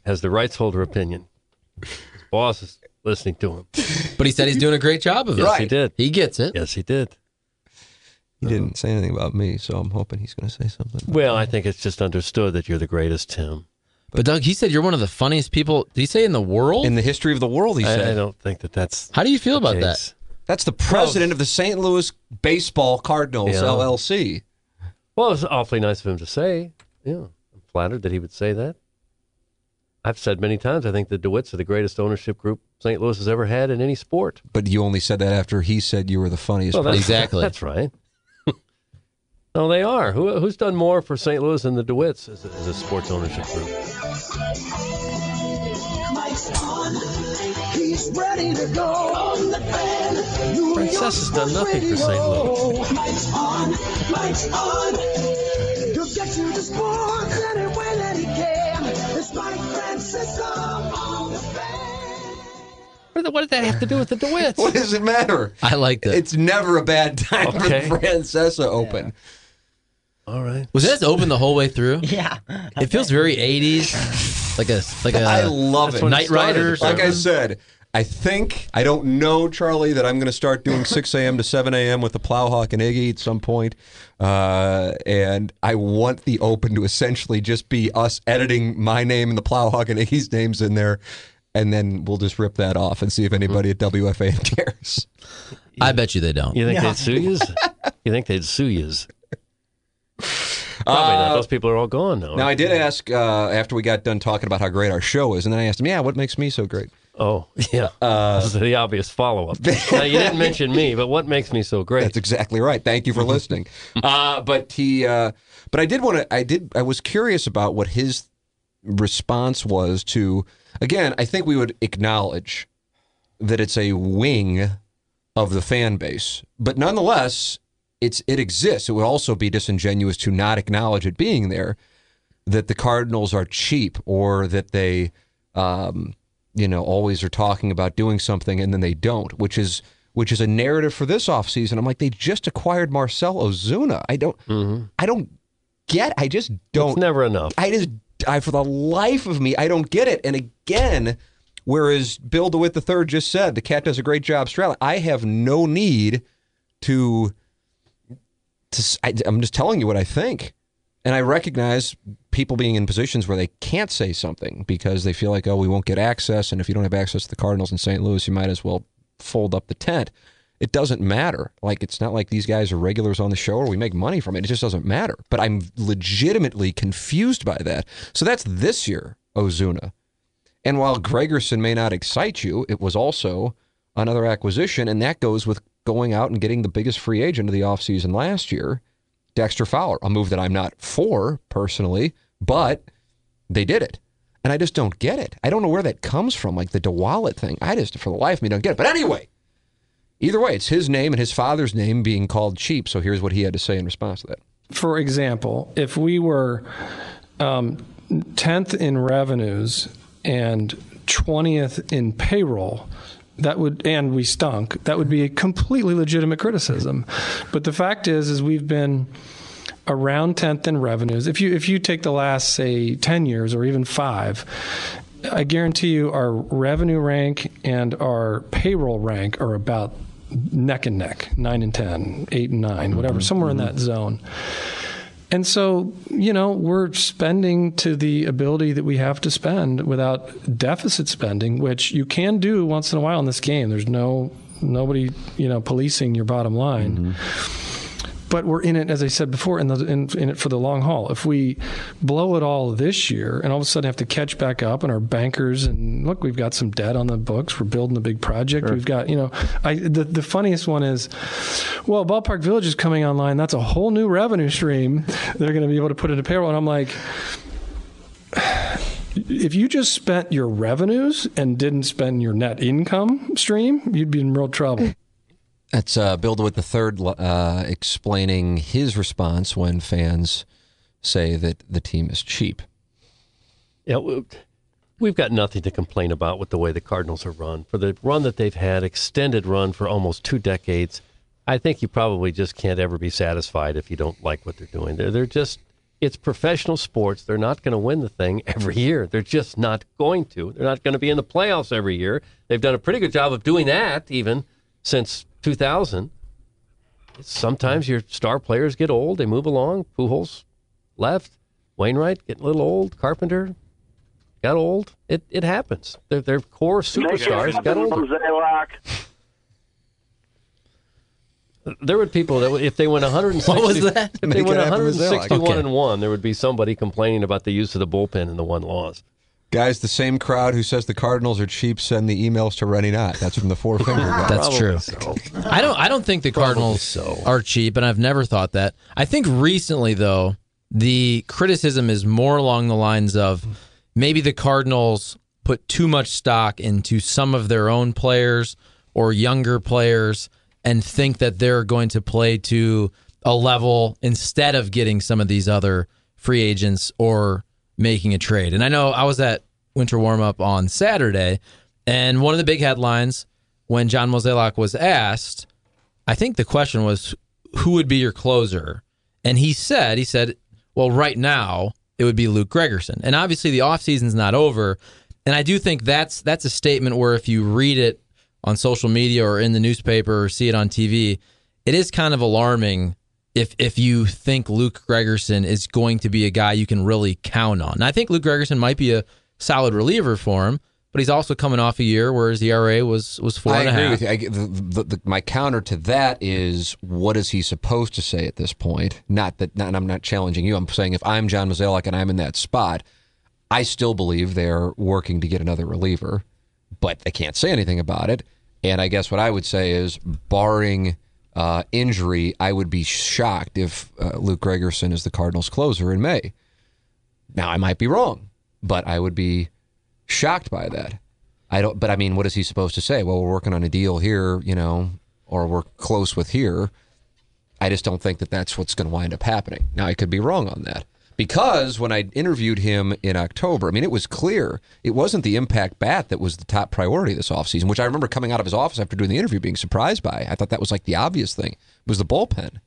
D: has the rights holder opinion. His boss is listening to him.
E: But he said he's doing a great job of it.
D: Yes, he did.
E: He gets it.
D: Yes, he did.
C: He didn't say anything about me, so I'm hoping he's going to say something.
D: Well, I think it's just understood that you're the greatest, Tim.
E: But Doug, he said you're one of the funniest people. Did he say in the world?
C: In the history of the world, he said.
D: I, I don't think that that's.
E: How do you feel about
D: case.
E: that?
C: That's the president
D: well,
C: of the Saint Louis Baseball Cardinals,
D: yeah.
C: L L C.
D: Well, it was awfully nice of him to say. Yeah, I'm flattered that he would say that. I've said many times, I think the DeWitts are the greatest ownership group Saint Louis has ever had in any sport.
C: But you only said that after he said you were the funniest
D: Well, that's,
C: person.
E: Exactly.
D: That's right. No, they are. Who, who's done more for Saint Louis than the DeWitts as a, as a sports ownership group?
J: He's ready to go on the fan. New
D: Princess has done nothing for Saint Louis.
J: Mike's on, Mike's on. He'll get you the sports any way that he can. It's Mike Francis on the fan.
D: What, what did that have to do with the DeWitts?
C: What does it matter?
E: I like that.
C: It's never a bad time
D: Okay.
C: for the Francesa Open.
D: All right.
E: Was this open the whole way through?
K: Yeah.
E: It feels very eighties, like a like a.
C: I love
D: That's
C: it.
D: when it
E: Knight
D: started.
E: Rider.
C: Like I said, I think, I don't know, Charlie, that I'm going to start doing six a.m. to seven a.m. with the Plowhawk and Iggy at some point. Uh, and I want the Open to essentially just be us editing my name and the Plowhawk and Iggy's names in there. And then we'll just rip that off and see if anybody at W F A N cares.
E: I bet you they don't.
D: You think
K: Yeah.
D: they'd sue you? You think they'd sue you? Probably not. Those people are all gone now.
C: Now, I
D: right?
C: did ask uh, after we got done talking about how great our show is, and then I asked him, yeah, what makes me so great?
D: Oh, yeah. Uh, this is the obvious follow-up. Now, you didn't mention me, but what makes me so great?
C: That's exactly right. Thank you for listening. Uh, but he, uh, but I did want to. I did. I was curious about what his response was to. Again, I think we would acknowledge that it's a wing of the fan base, but nonetheless, it's it exists. It would also be disingenuous to not acknowledge it being there. That the Cardinals are cheap, or that they, um, you know, always are talking about doing something and then they don't, which is. Which is a narrative for this offseason. I'm like, they just acquired Marcell Ozuna. I don't,
D: Mm-hmm.
C: I don't get. I just don't.
D: It's never enough.
C: I just, I for the life of me, I don't get it. And again, whereas Bill DeWitt the third just said the cat does a great job straddling. I have no need to. to I, I'm just telling you what I think, and I recognize people being in positions where they can't say something because they feel like, oh, we won't get access, and if you don't have access to the Cardinals in Saint Louis, you might as well fold up the tent. It doesn't matter. Like, it's not like these guys are regulars on the show or we make money from it. It just doesn't matter. But I'm legitimately confused by that. So that's this year, Ozuna. And while Gregerson may not excite you, it was also another acquisition, and that goes with going out and getting the biggest free agent of the offseason last year, Dexter Fowler, a move that I'm not for personally, but they did it. And I just don't get it. I don't know where that comes from, like the DeWallet thing. I just, for the life of me, don't get it. But anyway, either way, it's his name and his father's name being called cheap. So here's what he had to say in response to that.
I: For example, if we were um, tenth in revenues and twentieth in payroll, that would, and we stunk, that would be a completely legitimate criticism. But the fact is, is we've been around tenth in revenues. If you if you take the last, say, ten years or even five, I guarantee you our revenue rank and our payroll rank are about neck and neck, nine and ten, eight and nine, whatever, mm-hmm. somewhere mm-hmm. in that zone. And so, you know, we're spending to the ability that we have to spend without deficit spending, which you can do once in a while in this game. There's no nobody, you know, policing your bottom line. Mm-hmm. But we're in it, as I said before, in, the, in, in it for the long haul. If we blow it all this year and all of a sudden have to catch back up, and our bankers, and look, we've got some debt on the books. We're building a big project. Sure. We've got, you know, I, the, the funniest one is, well, Ballpark Village is coming online. That's a whole new revenue stream they're going to be able to put into payroll. And I'm like, if you just spent your revenues and didn't spend your net income stream, you'd be in real trouble.
C: That's uh, Bill DeWitt the third uh, explaining his response when fans say that the team is cheap.
D: Yeah, we've got nothing to complain about with the way the Cardinals are run. For the run that they've had, extended run for almost two decades, I think you probably just can't ever be satisfied if you don't like what they're doing. They're, they're just it's professional sports. They're not going to win the thing every year. They're just not going to. They're not going to be in the playoffs every year. They've done a pretty good job of doing that even since two thousand. Sometimes your star players get old. They move along. Pujols left. Wainwright getting a little old. Carpenter got old. It it happens. Their their core superstars got older. There were people that if they went one hundred sixty,
E: What was that?
D: if they went one hundred sixty-one and one, there would be somebody complaining about the use of the bullpen in the one loss.
C: Guys, the same crowd who says the Cardinals are cheap send the emails to Rennie Knott. That's from the Four Finger guy.
E: That's true.
D: So.
E: I don't. I don't think the Cardinals
D: so.
E: are cheap, and I've never thought that. I think recently, though, the criticism is more along the lines of maybe the Cardinals put too much stock into some of their own players or younger players, and think that they're going to play to a level instead of getting some of these other free agents or making a trade. And I know I was at winter warm-up on Saturday, and one of the big headlines when John Mozeliak was asked, I think the question was, who would be your closer? And he said, he said, well, right now, it would be Luke Gregerson. And obviously the offseason's not over, and I do think that's that's a statement where if you read it on social media or in the newspaper or see it on T V, it is kind of alarming if if you think Luke Gregerson is going to be a guy you can really count on. And I think Luke Gregerson might be a solid reliever for him, but he's also coming off a year where his E R A was was four
C: I
E: and a
C: agree
E: half.
C: with you. I, the, the, the, my counter to that is, what is he supposed to say at this point? Not that, not, and I'm not challenging you. I'm saying if I'm John Mozeliak and I'm in that spot, I still believe they're working to get another reliever, but they can't say anything about it. And I guess what I would say is, barring uh, injury, I would be shocked if uh, Luke Gregerson is the Cardinals' closer in May. Now, I might be wrong, but I would be shocked by that. I don't. But I mean, what is he supposed to say? Well, we're working on a deal here, you know, or we're close with here. I just don't think that that's what's going to wind up happening. Now, I could be wrong on that. Because when I interviewed him in October, I mean, it was clear it wasn't the impact bat that was the top priority this offseason, which I remember coming out of his office after doing the interview being surprised by. I thought that was like the obvious thing, was the bullpen.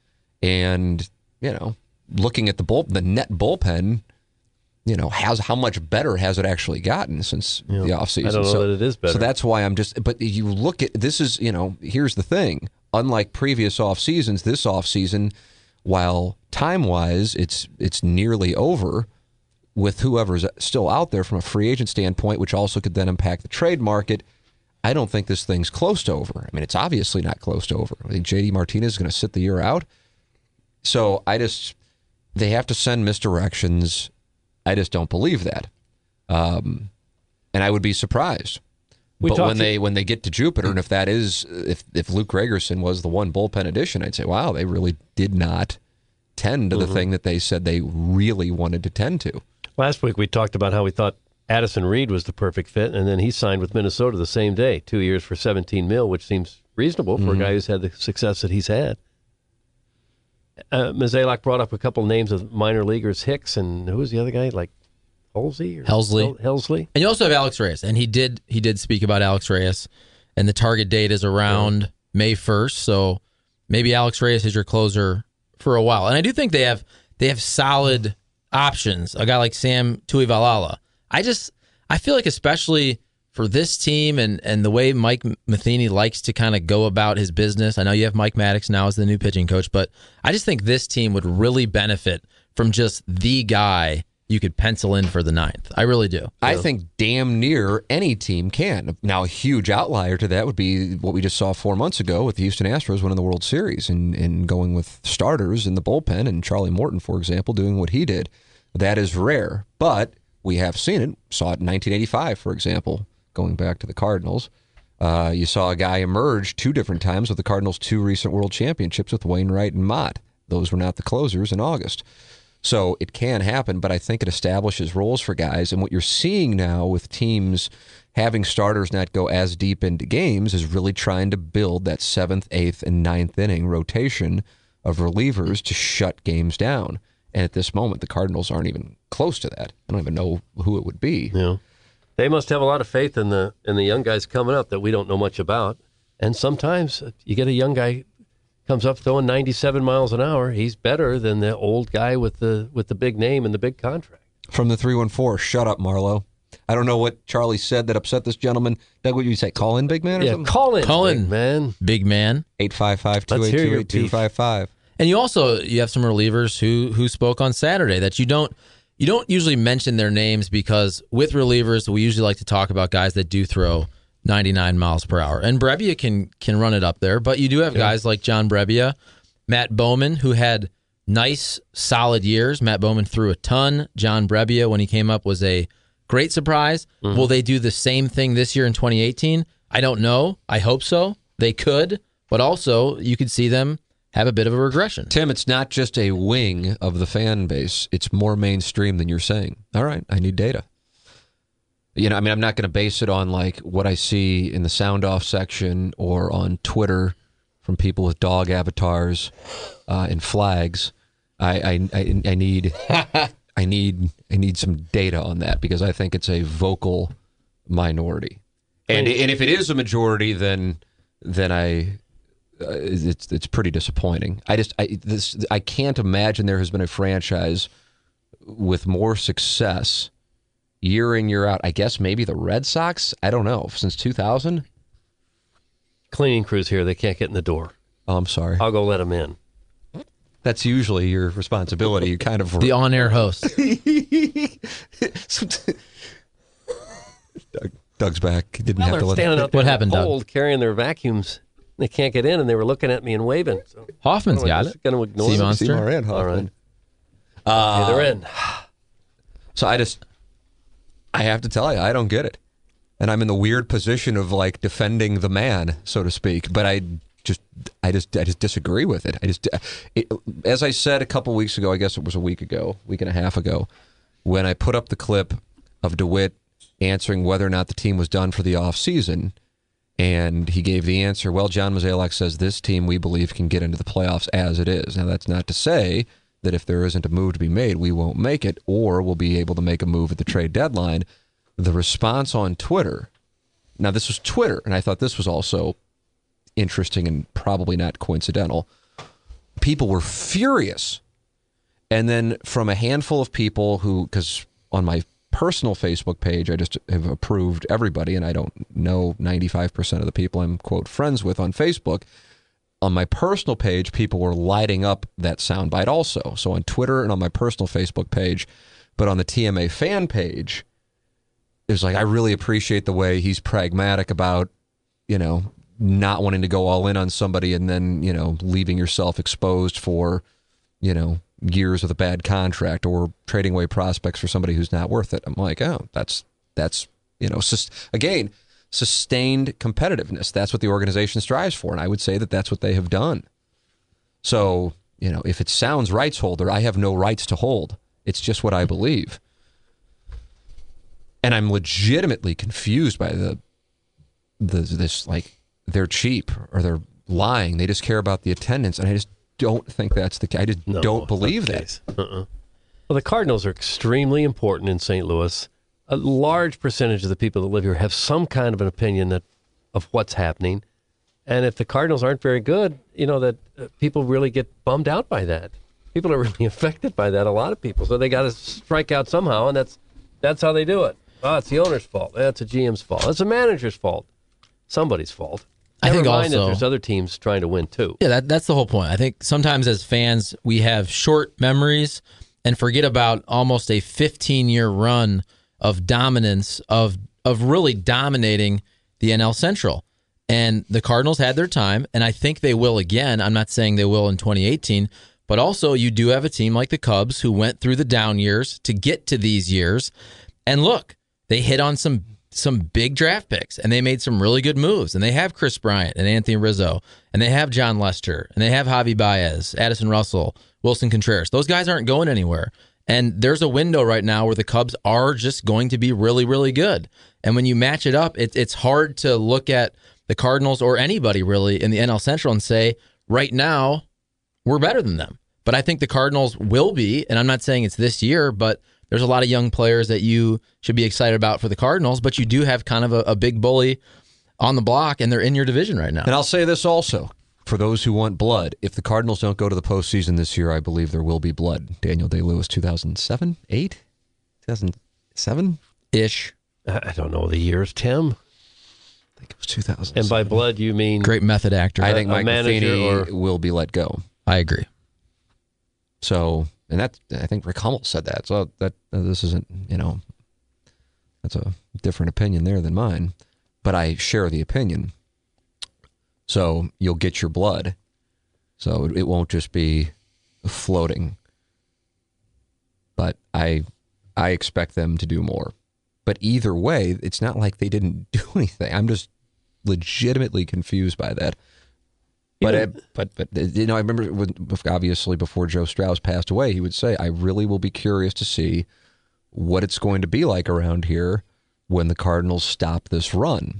C: And, you know, looking at the bull, the net bullpen, you know, has how much better has it actually gotten since
D: Yeah,
C: the offseason?
D: I don't know
C: so,
D: that it is better.
C: So that's why I'm just, but you look at, this is, you know, here's the thing. Unlike previous off seasons, this offseason, while time-wise it's it's nearly over with whoever's still out there from a free agent standpoint, which also could then impact the trade market, I don't think this thing's close to over. I mean, it's obviously not close to over. I think J D Martinez is going to sit the year out. So I just, they have to send misdirections. I just don't believe that. Um, and I would be surprised.
D: We
C: but when
D: to-
C: they when they get to Jupiter, and if that is if if Luke Gregerson was the one bullpen addition, I'd say, wow, they really did not tend to
D: Mm-hmm.
C: the thing that they said they really wanted to tend to.
D: Last week we talked about how we thought Addison Reed was the perfect fit, and then he signed with Minnesota the same day, two years for seventeen mil, which seems reasonable for
C: Mm-hmm.
D: a guy who's had the success that he's had. Uh, Mozeliak brought up a couple names of minor leaguers, Hicks, and who was the other guy? Like Halsey? Or
E: Helsley.
D: Hel- Helsley?
E: And you also have Alex Reyes, and he did he did speak about Alex Reyes, and the target date is around yeah. May first, so maybe Alex Reyes is your closer for a while. And I do think they have they have solid options. A guy like Sam Tuivalala. I just I feel like especially for this team and, and the way Mike Matheny likes to kind of go about his business. I know you have Mike Maddox now as the new pitching coach, but I just think this team would really benefit from just the guy you could pencil in for the ninth. I really do.
C: I think damn near any team can. Now, a huge outlier to that would be what we just saw four months ago with the Houston Astros winning the World Series and, and going with starters in the bullpen, and Charlie Morton, for example, doing what he did. That is rare, but we have seen it. Saw it in nineteen eighty-five, for example, going back to the Cardinals. Uh, you saw a guy emerge two different times with the Cardinals' two recent World Championships with Wainwright and Mott. Those were not the closers in August. So it can happen, but I think it establishes roles for guys. And what you're seeing now with teams having starters not go as deep into games is really trying to build that seventh, eighth, and ninth inning rotation of relievers to shut games down. And at this moment, the Cardinals aren't even close to that. I don't even know who it would be.
D: Yeah. They must have a lot of faith in the in the young guys coming up that we don't know much about. And sometimes you get a young guy comes up throwing ninety-seven miles an hour. He's better than the old guy with the with the big name and the big contract.
C: From the three one four, shut up, Marlo. I don't know what Charlie said that upset this gentleman. Doug, what did you say? Call in, big man? Or
D: Yeah,
C: something?
D: call in,
E: Call in,
D: big man.
E: Big man.
C: eight five five, two
D: Let's
C: eight
D: hear
C: two,
D: your
C: eight two five five.
E: And you also you have some relievers who who spoke on Saturday that you don't you don't usually mention their names because with relievers we usually like to talk about guys that do throw ninety-nine miles per hour. And Brebbia can can run it up there, but you do have
D: Yeah.
E: guys like John Brebbia, Matt Bowman, who had nice, solid years. Matt Bowman threw a ton. John Brebbia, when he came up, was a great surprise.
D: Mm-hmm.
E: Will they do the same thing this year in twenty eighteen? I don't know. I hope so. They could, but also you could see them have a bit of a regression.
C: Tim, it's not just a wing of the fan base. It's more mainstream than you're saying. All right, I need data. You know, I mean, I'm not going to base it on like what I see in the sound off section or on Twitter from people with dog avatars uh, and flags. I I, I, I need I need I need some data on that because I think it's a vocal minority. And and if it is a majority, then then I uh, it's it's pretty disappointing. I just I this I can't imagine there has been a franchise with more success year in, year out. I guess maybe the Red Sox. I don't know. Since two thousand?
D: Cleaning crews here. They can't get in the door.
C: Oh, I'm sorry.
D: I'll go let them in.
C: That's usually your responsibility. You kind of...
E: The on-air host.
C: Doug, Doug's back. He didn't
D: Well,
C: have
D: they're
C: to let
D: standing out there
E: What
D: in the
E: happened, Doug?
D: cold, carrying their vacuums. They can't get in, and they were looking at me and waving. So
E: Hoffman's
D: I'm
E: got
D: just
E: it.
D: Going to ignore
E: Sea
D: them.
E: Monster.
C: Seymour and
D: All
C: Hoffman.
D: right.
C: Uh,
D: Okay, they're in.
C: So I just... I have to tell you, I don't get it. And I'm in the weird position of like defending the man, so to speak. But I just, I just, I just disagree with it. I just, it, as I said a couple weeks ago, I guess it was a week ago, week and a half ago, when I put up the clip of DeWitt answering whether or not the team was done for the off season, and he gave the answer. Well, John Mozeliak says this team we believe can get into the playoffs as it is. Now that's not to say that if there isn't a move to be made, we won't make it, or we'll be able to make a move at the trade deadline. The response on Twitter, now this was Twitter, and I thought this was also interesting and probably not coincidental. People were furious. And then from a handful of people who, because on my personal Facebook page, I just have approved everybody, and I don't know ninety-five percent of the people I'm, quote, friends with on Facebook. On my personal page, people were lighting up that soundbite also. So on Twitter and on my personal Facebook page, but on the T M A fan page, it was like, I really appreciate the way he's pragmatic about, you know, not wanting to go all in on somebody and then, you know, leaving yourself exposed for, you know, years with a bad contract or trading away prospects for somebody who's not worth it. I'm like, oh, that's, that's, you know, sus- again, sustained competitiveness. That's what the organization strives for. And I would say that that's what they have done. So, you know, if it sounds rights holder, I have no rights to hold. It's just what I believe. And I'm legitimately confused by the, the this, like, they're cheap or they're lying. They just care about the attendance. And I just don't think that's the case. I just
D: No,
C: don't believe
D: not the
C: that.
D: case. Uh-uh. Well, the Cardinals are extremely important in Saint Louis. A large percentage of the people that live here have some kind of an opinion that, of what's happening. And if the Cardinals aren't very good, you know, that uh, people really get bummed out by that. People are really affected by that, a lot of people. So they got to strike out somehow, and that's that's how they do it. Oh, it's the owner's fault. That's a G M's fault. It's a manager's fault. Somebody's fault.
E: I
D: Never
E: think
D: mind that
E: also-
D: there's other teams trying to win, too.
E: Yeah, that, that's the whole point. I think sometimes as fans, we have short memories and forget about almost a fifteen-year run of dominance, of of really dominating the N L Central. And the Cardinals had their time, and I think they will again. I'm not saying they will in twenty eighteen, but also you do have a team like the Cubs who went through the down years to get to these years. And look, they hit on some some big draft picks, and they made some really good moves. And they have Chris Bryant and Anthony Rizzo, and they have John Lester, and they have Javi Baez, Addison Russell, Wilson Contreras. Those guys aren't going anywhere. And there's a window right now where the Cubs are just going to be really, really good. And when you match it up, it, it's hard to look at the Cardinals or anybody really in the N L Central and say, right now, we're better than them. But I think the Cardinals will be, and I'm not saying it's this year, but there's a lot of young players that you should be excited about for the Cardinals, but you do have kind of a, a big bully on the block, and they're in your division right now.
C: And I'll say this also. for those who want blood, if the Cardinals don't go to the postseason this year, I believe there will be blood. Daniel Day-Lewis, two thousand seven, eight, two thousand seven
E: ish.
D: I don't know the years, Tim.
C: I think it was two thousand.
D: And by blood, you mean
E: Great method actor.
C: I think
D: a
C: Mike
D: manager
C: Matheny
D: or-
C: will be let go.
E: I agree.
C: So, and that I think Rick Hummel said that. So that uh, this isn't, you know, that's a different opinion there than mine, but I share the opinion. So you'll get your blood. So it, it won't just be floating. But I, I expect them to do more. But either way, it's not like they didn't do anything. I'm just legitimately confused by that. But,
D: Yeah.
C: I, but but you know, I remember when, obviously before Joe Strauss passed away, he would say, "I really will be curious to see what it's going to be like around here when the Cardinals stop this run."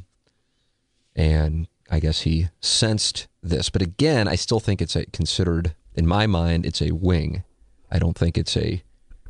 C: And I guess he sensed this, but again, I still think it's a considered, in my mind, it's a wing. I don't think it's a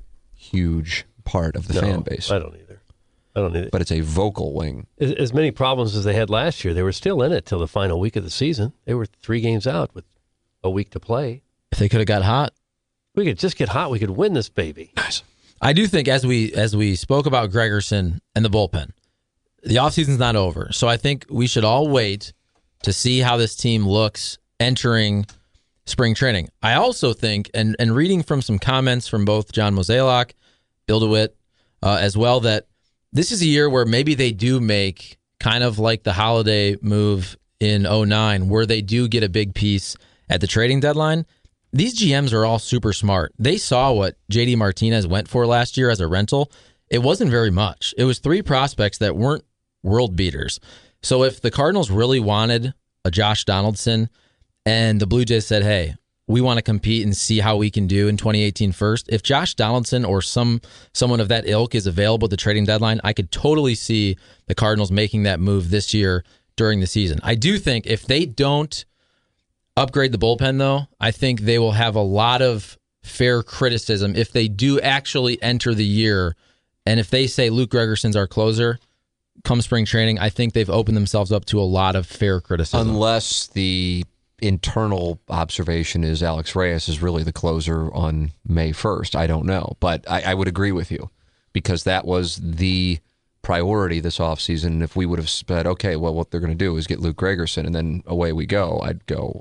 C: huge part of the
D: No,
C: fan base.
D: I don't either. I don't either.
C: But it's a vocal wing.
D: As, as many problems as they had last year, they were still in it till the final week of the season. They were three games out with a week to play.
E: If they could have got hot,
D: We could just get hot. We could win this baby.
C: Nice.
E: I do think as we as we spoke about Gregerson and the bullpen, the offseason's not over. So I think we should all wait to see how this team looks entering spring training. I also think, and, and reading from some comments from both John Mozeliak, Bill DeWitt, uh, as well, that this is a year where maybe they do make kind of like the Holiday move in oh nine, where they do get a big piece at the trading deadline. These G Ms are all super smart. They saw what J D Martinez went for last year as a rental. It wasn't very much. It was three prospects that weren't world beaters. So if the Cardinals really wanted a Josh Donaldson and the Blue Jays said, hey, we want to compete and see how we can do in twenty eighteen first, if Josh Donaldson or some someone of that ilk is available at the trading deadline, I could totally see the Cardinals making that move this year during the season. I do think if they don't upgrade the bullpen, though, I think they will have a lot of fair criticism if they do actually enter the year. And if they say Luke Gregerson's our closer come spring training, I think they've opened themselves up to a lot of fair criticism.
C: Unless the internal observation is Alex Reyes is really the closer on May first. I don't know. But I, I would agree with you because that was the priority this offseason. And if we would have said, okay, well, what they're going to do is get Luke Gregerson and then away we go, I'd go,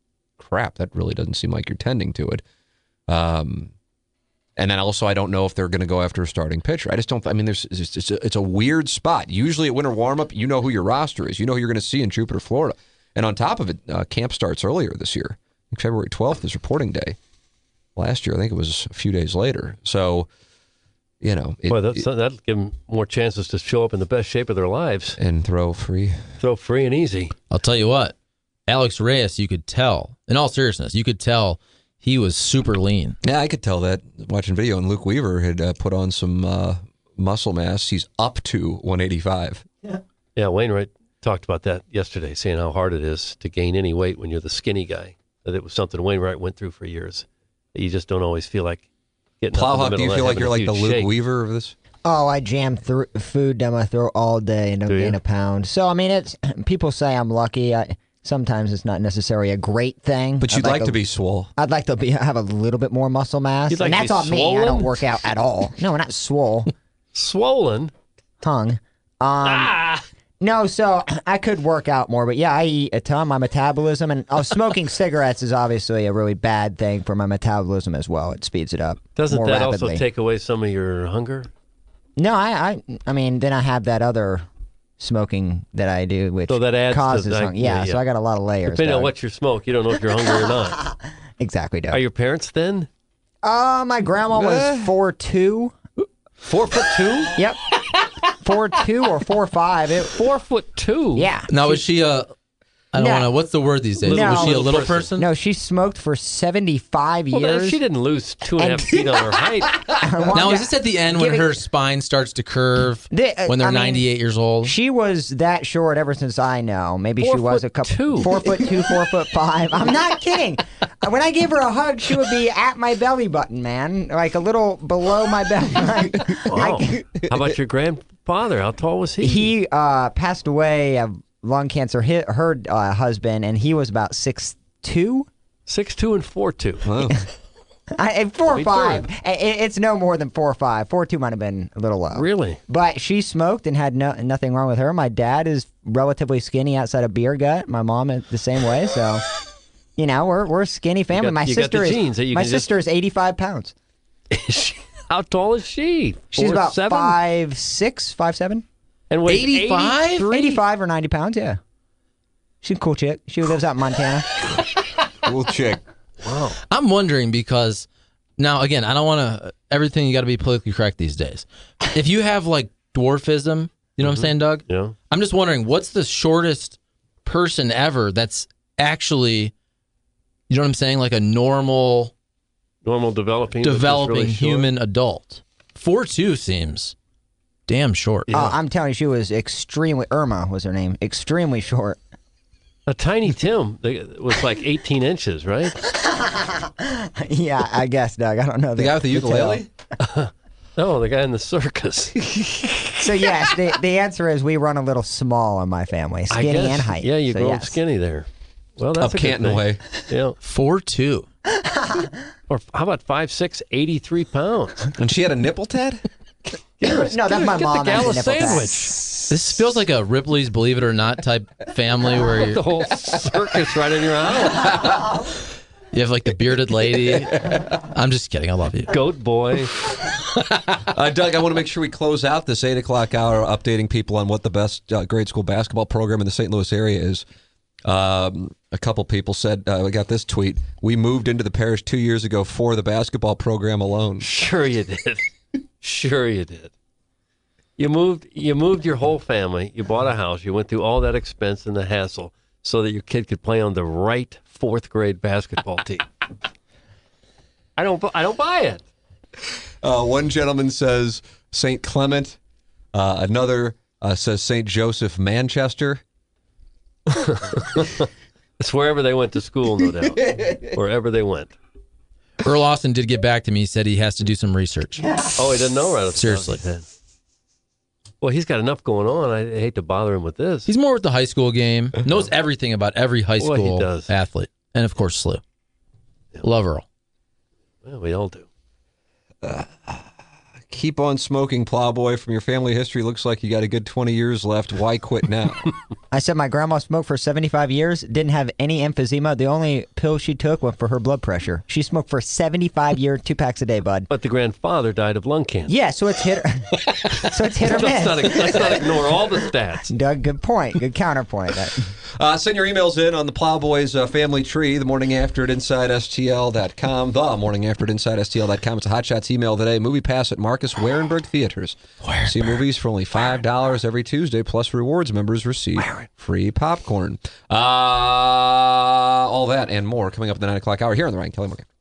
C: crap, that really doesn't seem like you're tending to it. Um, and then also, I don't know if they're going to go after a starting pitcher. I just don't. I mean, there's it's, it's, a, it's a weird spot. Usually at winter warm-up, you know who your roster is. You know who you're going to see in Jupiter, Florida. And on top of it, uh, camp starts earlier this year. I think February twelfth is reporting day. Last year, I think it was a few days later. So, you know. It,
D: Boy, that's, that'll give them more chances to show up in the best shape of their lives.
C: And throw free.
D: Throw free and easy.
E: I'll tell you what, Alex Reyes, you could tell, in all seriousness, you could tell he was super lean.
C: Yeah, I could tell that watching video. And Luke Weaver had uh, put on some uh, muscle mass. He's up to one eighty-five.
D: Yeah. Yeah, Wainwright talked about that yesterday, saying how hard it is to gain any weight when you're the skinny guy. That it was something Wainwright went through for years. That you just don't always feel like getting up in the
C: Plowhawk, do
D: middle
C: you
D: and
C: feel like
D: having
C: you're
D: a
C: like the
D: huge
C: Luke
D: shake.
C: Weaver of this?
K: Oh, I jam through food down my throat all day and don't
D: Do you?
K: gain a pound. So I mean, it's people say I'm lucky. I, sometimes it's not necessarily a great thing.
C: But you'd
K: I'd
C: like,
K: a-
C: to be swole.
K: I'd like to be have a little bit more muscle mass.
D: You'd like
K: and
D: to
K: that's
D: be
K: on me. I don't
D: swollen?
K: work out at all. No, not swole.
D: Swollen?
K: Tongue. Um,
D: Ah!
K: No, so I could work out more, but yeah, I eat a ton. My metabolism and oh, smoking cigarettes is obviously a really bad thing for my metabolism as well. It speeds it up.
D: Doesn't
K: more
D: that
K: rapidly.
D: also take away some of your hunger?
K: No, I, I, I mean, then I have that other smoking that I do, which
D: So that adds to
K: causes
D: the-
K: hunger. Yeah,
D: yeah, yeah.
K: so I got a lot of layers.
D: Depending on
K: Doug.
D: what you smoke, you don't know if you're hungry or not.
K: Exactly, Doug.
D: Are your parents thin?
K: Uh, my grandma was four two.
D: Four foot two?
K: Yep, four two or four five. It,
D: Four foot two?
K: yeah.
E: Now, was she a, I don't
K: No.
E: want to, what's the word these days?
K: No.
E: Was she a
D: Little
E: little
D: person.
E: person?
K: No, she smoked for seventy-five
D: Well, then
K: years.
D: she didn't lose two and a half
K: And-
D: feet on her height.
K: Well,
E: Now,
K: yeah.
E: is this at the end when
K: Giving-
E: her spine starts to curve
K: The- uh,
E: when they're
K: I mean,
E: ninety-eight years old?
K: She was that short ever since I know. Maybe
D: Four
K: she was
D: foot
K: a couple
D: two.
K: four foot two, four foot five. I'm not kidding. When I gave her a hug, she would be at my belly button, man, like a little below my belly. Like,
D: Wow.
K: I-
D: How about your grandfather? How tall was he?
K: he uh, passed away of lung cancer. Hit her uh, husband, and he was about six two.
D: Six two and four two.
C: Wow.
K: I, and four or
D: Wait,
K: five.
D: third.
K: I- It, it's no more than four or five. Four two might have been a little low.
D: Really?
K: But she smoked and had no nothing wrong with her. My dad is relatively skinny outside of beer gut. My mom is the same way. So, you know, we're we're a skinny family.
D: got-
K: my
D: you got
K: sister
D: the
K: is
D: genes that you
K: my
D: can just-
K: sister is eighty-five pounds.
D: Is she- How tall is she?
K: She's
D: Four,
K: about
D: seven?
K: five six, five seven.
D: And weighs
E: eighty-five?
D: eighty-three?
K: eighty-five or ninety pounds. Yeah, she's a cool chick. She lives out in Montana.
C: Cool chick.
D: Wow.
E: I'm wondering because now again, I don't want to. Everything you got to be politically correct these days. If you have like dwarfism, you know what I'm saying, Doug?
D: Yeah.
E: I'm just wondering what's the shortest person ever that's actually, you know what I'm saying, like a normal
D: Normal developing. but just
E: developing
D: really short?
E: human adult. Four two seems damn short.
K: Oh, I'm telling you, she was extremely. Irma was her name. Extremely short.
D: A tiny Tim they- was like eighteen inches, right?
K: Yeah, I guess, Doug. I don't know
C: The guy with the ukulele?
D: No, the guy in the circus.
K: So yes, the the answer is we run a little small in my family,
D: I
K: skinny
D: guess.
K: and height.
D: Yeah, you
K: so
D: grow up
K: yes.
D: skinny there. Well, that's
C: Up
D: a good
C: Canton
D: thing.
C: way.
D: Yeah.
E: Four two.
D: Or how about five six, eighty-three pounds?
C: And she had a nipple tad?
K: No, that's my
D: Get
K: mom.
D: the
K: has a
D: gala
K: nipple pad.
D: sandwich.
E: This feels like a Ripley's Believe It or Not type family where
D: The
E: you
D: whole circus right in your house.
E: you have like the bearded lady. I'm just kidding. I love you.
D: Goat boy.
C: Uh, Doug, I want to make sure we close out this eight o'clock hour updating people on what the best uh, grade school basketball program in the Saint Louis area is. Um, a couple people said, uh, we got this tweet. We moved into the parish two years ago for the basketball program alone.
D: Sure you did. Sure you did. You moved you moved your whole family. You bought a house. You went through all that expense and the hassle so that your kid could play on the right fourth grade basketball team. I don't bu- I don't buy it.
C: Uh, one gentleman says Saint Clement. Uh, another uh, says Saint Joseph Manchester.
D: It's wherever they went to school, no doubt. Wherever they went.
E: Earl Austin did get back to me. He said he has to do some research.
D: Oh, he didn't know right off the top
E: Seriously.
D: of his head. Well, he's got enough going on. I hate to bother him with this.
E: He's more with the high school game. Knows everything about every high
D: Boy, he
E: school
D: does.
E: athlete. And of course, Slew. Love Earl.
D: Well, we all do.
C: Keep on smoking, Plowboy. From your family history, looks like you got a good twenty years left. Why quit now?
K: I said my grandma smoked for seventy-five years, didn't have any emphysema. The only pill she took was for her blood pressure. She smoked for seventy-five years, two packs a day, bud.
D: But the grandfather died of lung cancer.
K: Yeah, so it's hit or, so it's hit or
D: Let's
K: miss.
D: not, let's not ignore all the stats.
K: Doug, good point. Good counterpoint.
C: Uh, send your emails in on the Plowboys uh, family tree, the morning after at inside S T L dot com. The morning after at inside S T L dot com. It's a Hot Shots email today. Movie Pass at Marcus Warenberg Theaters. Warenberg. See movies for only five dollars every Tuesday, plus rewards members receive free popcorn. Uh, all that and more coming up in the nine o'clock hour here on the Ryan Kelly Morning.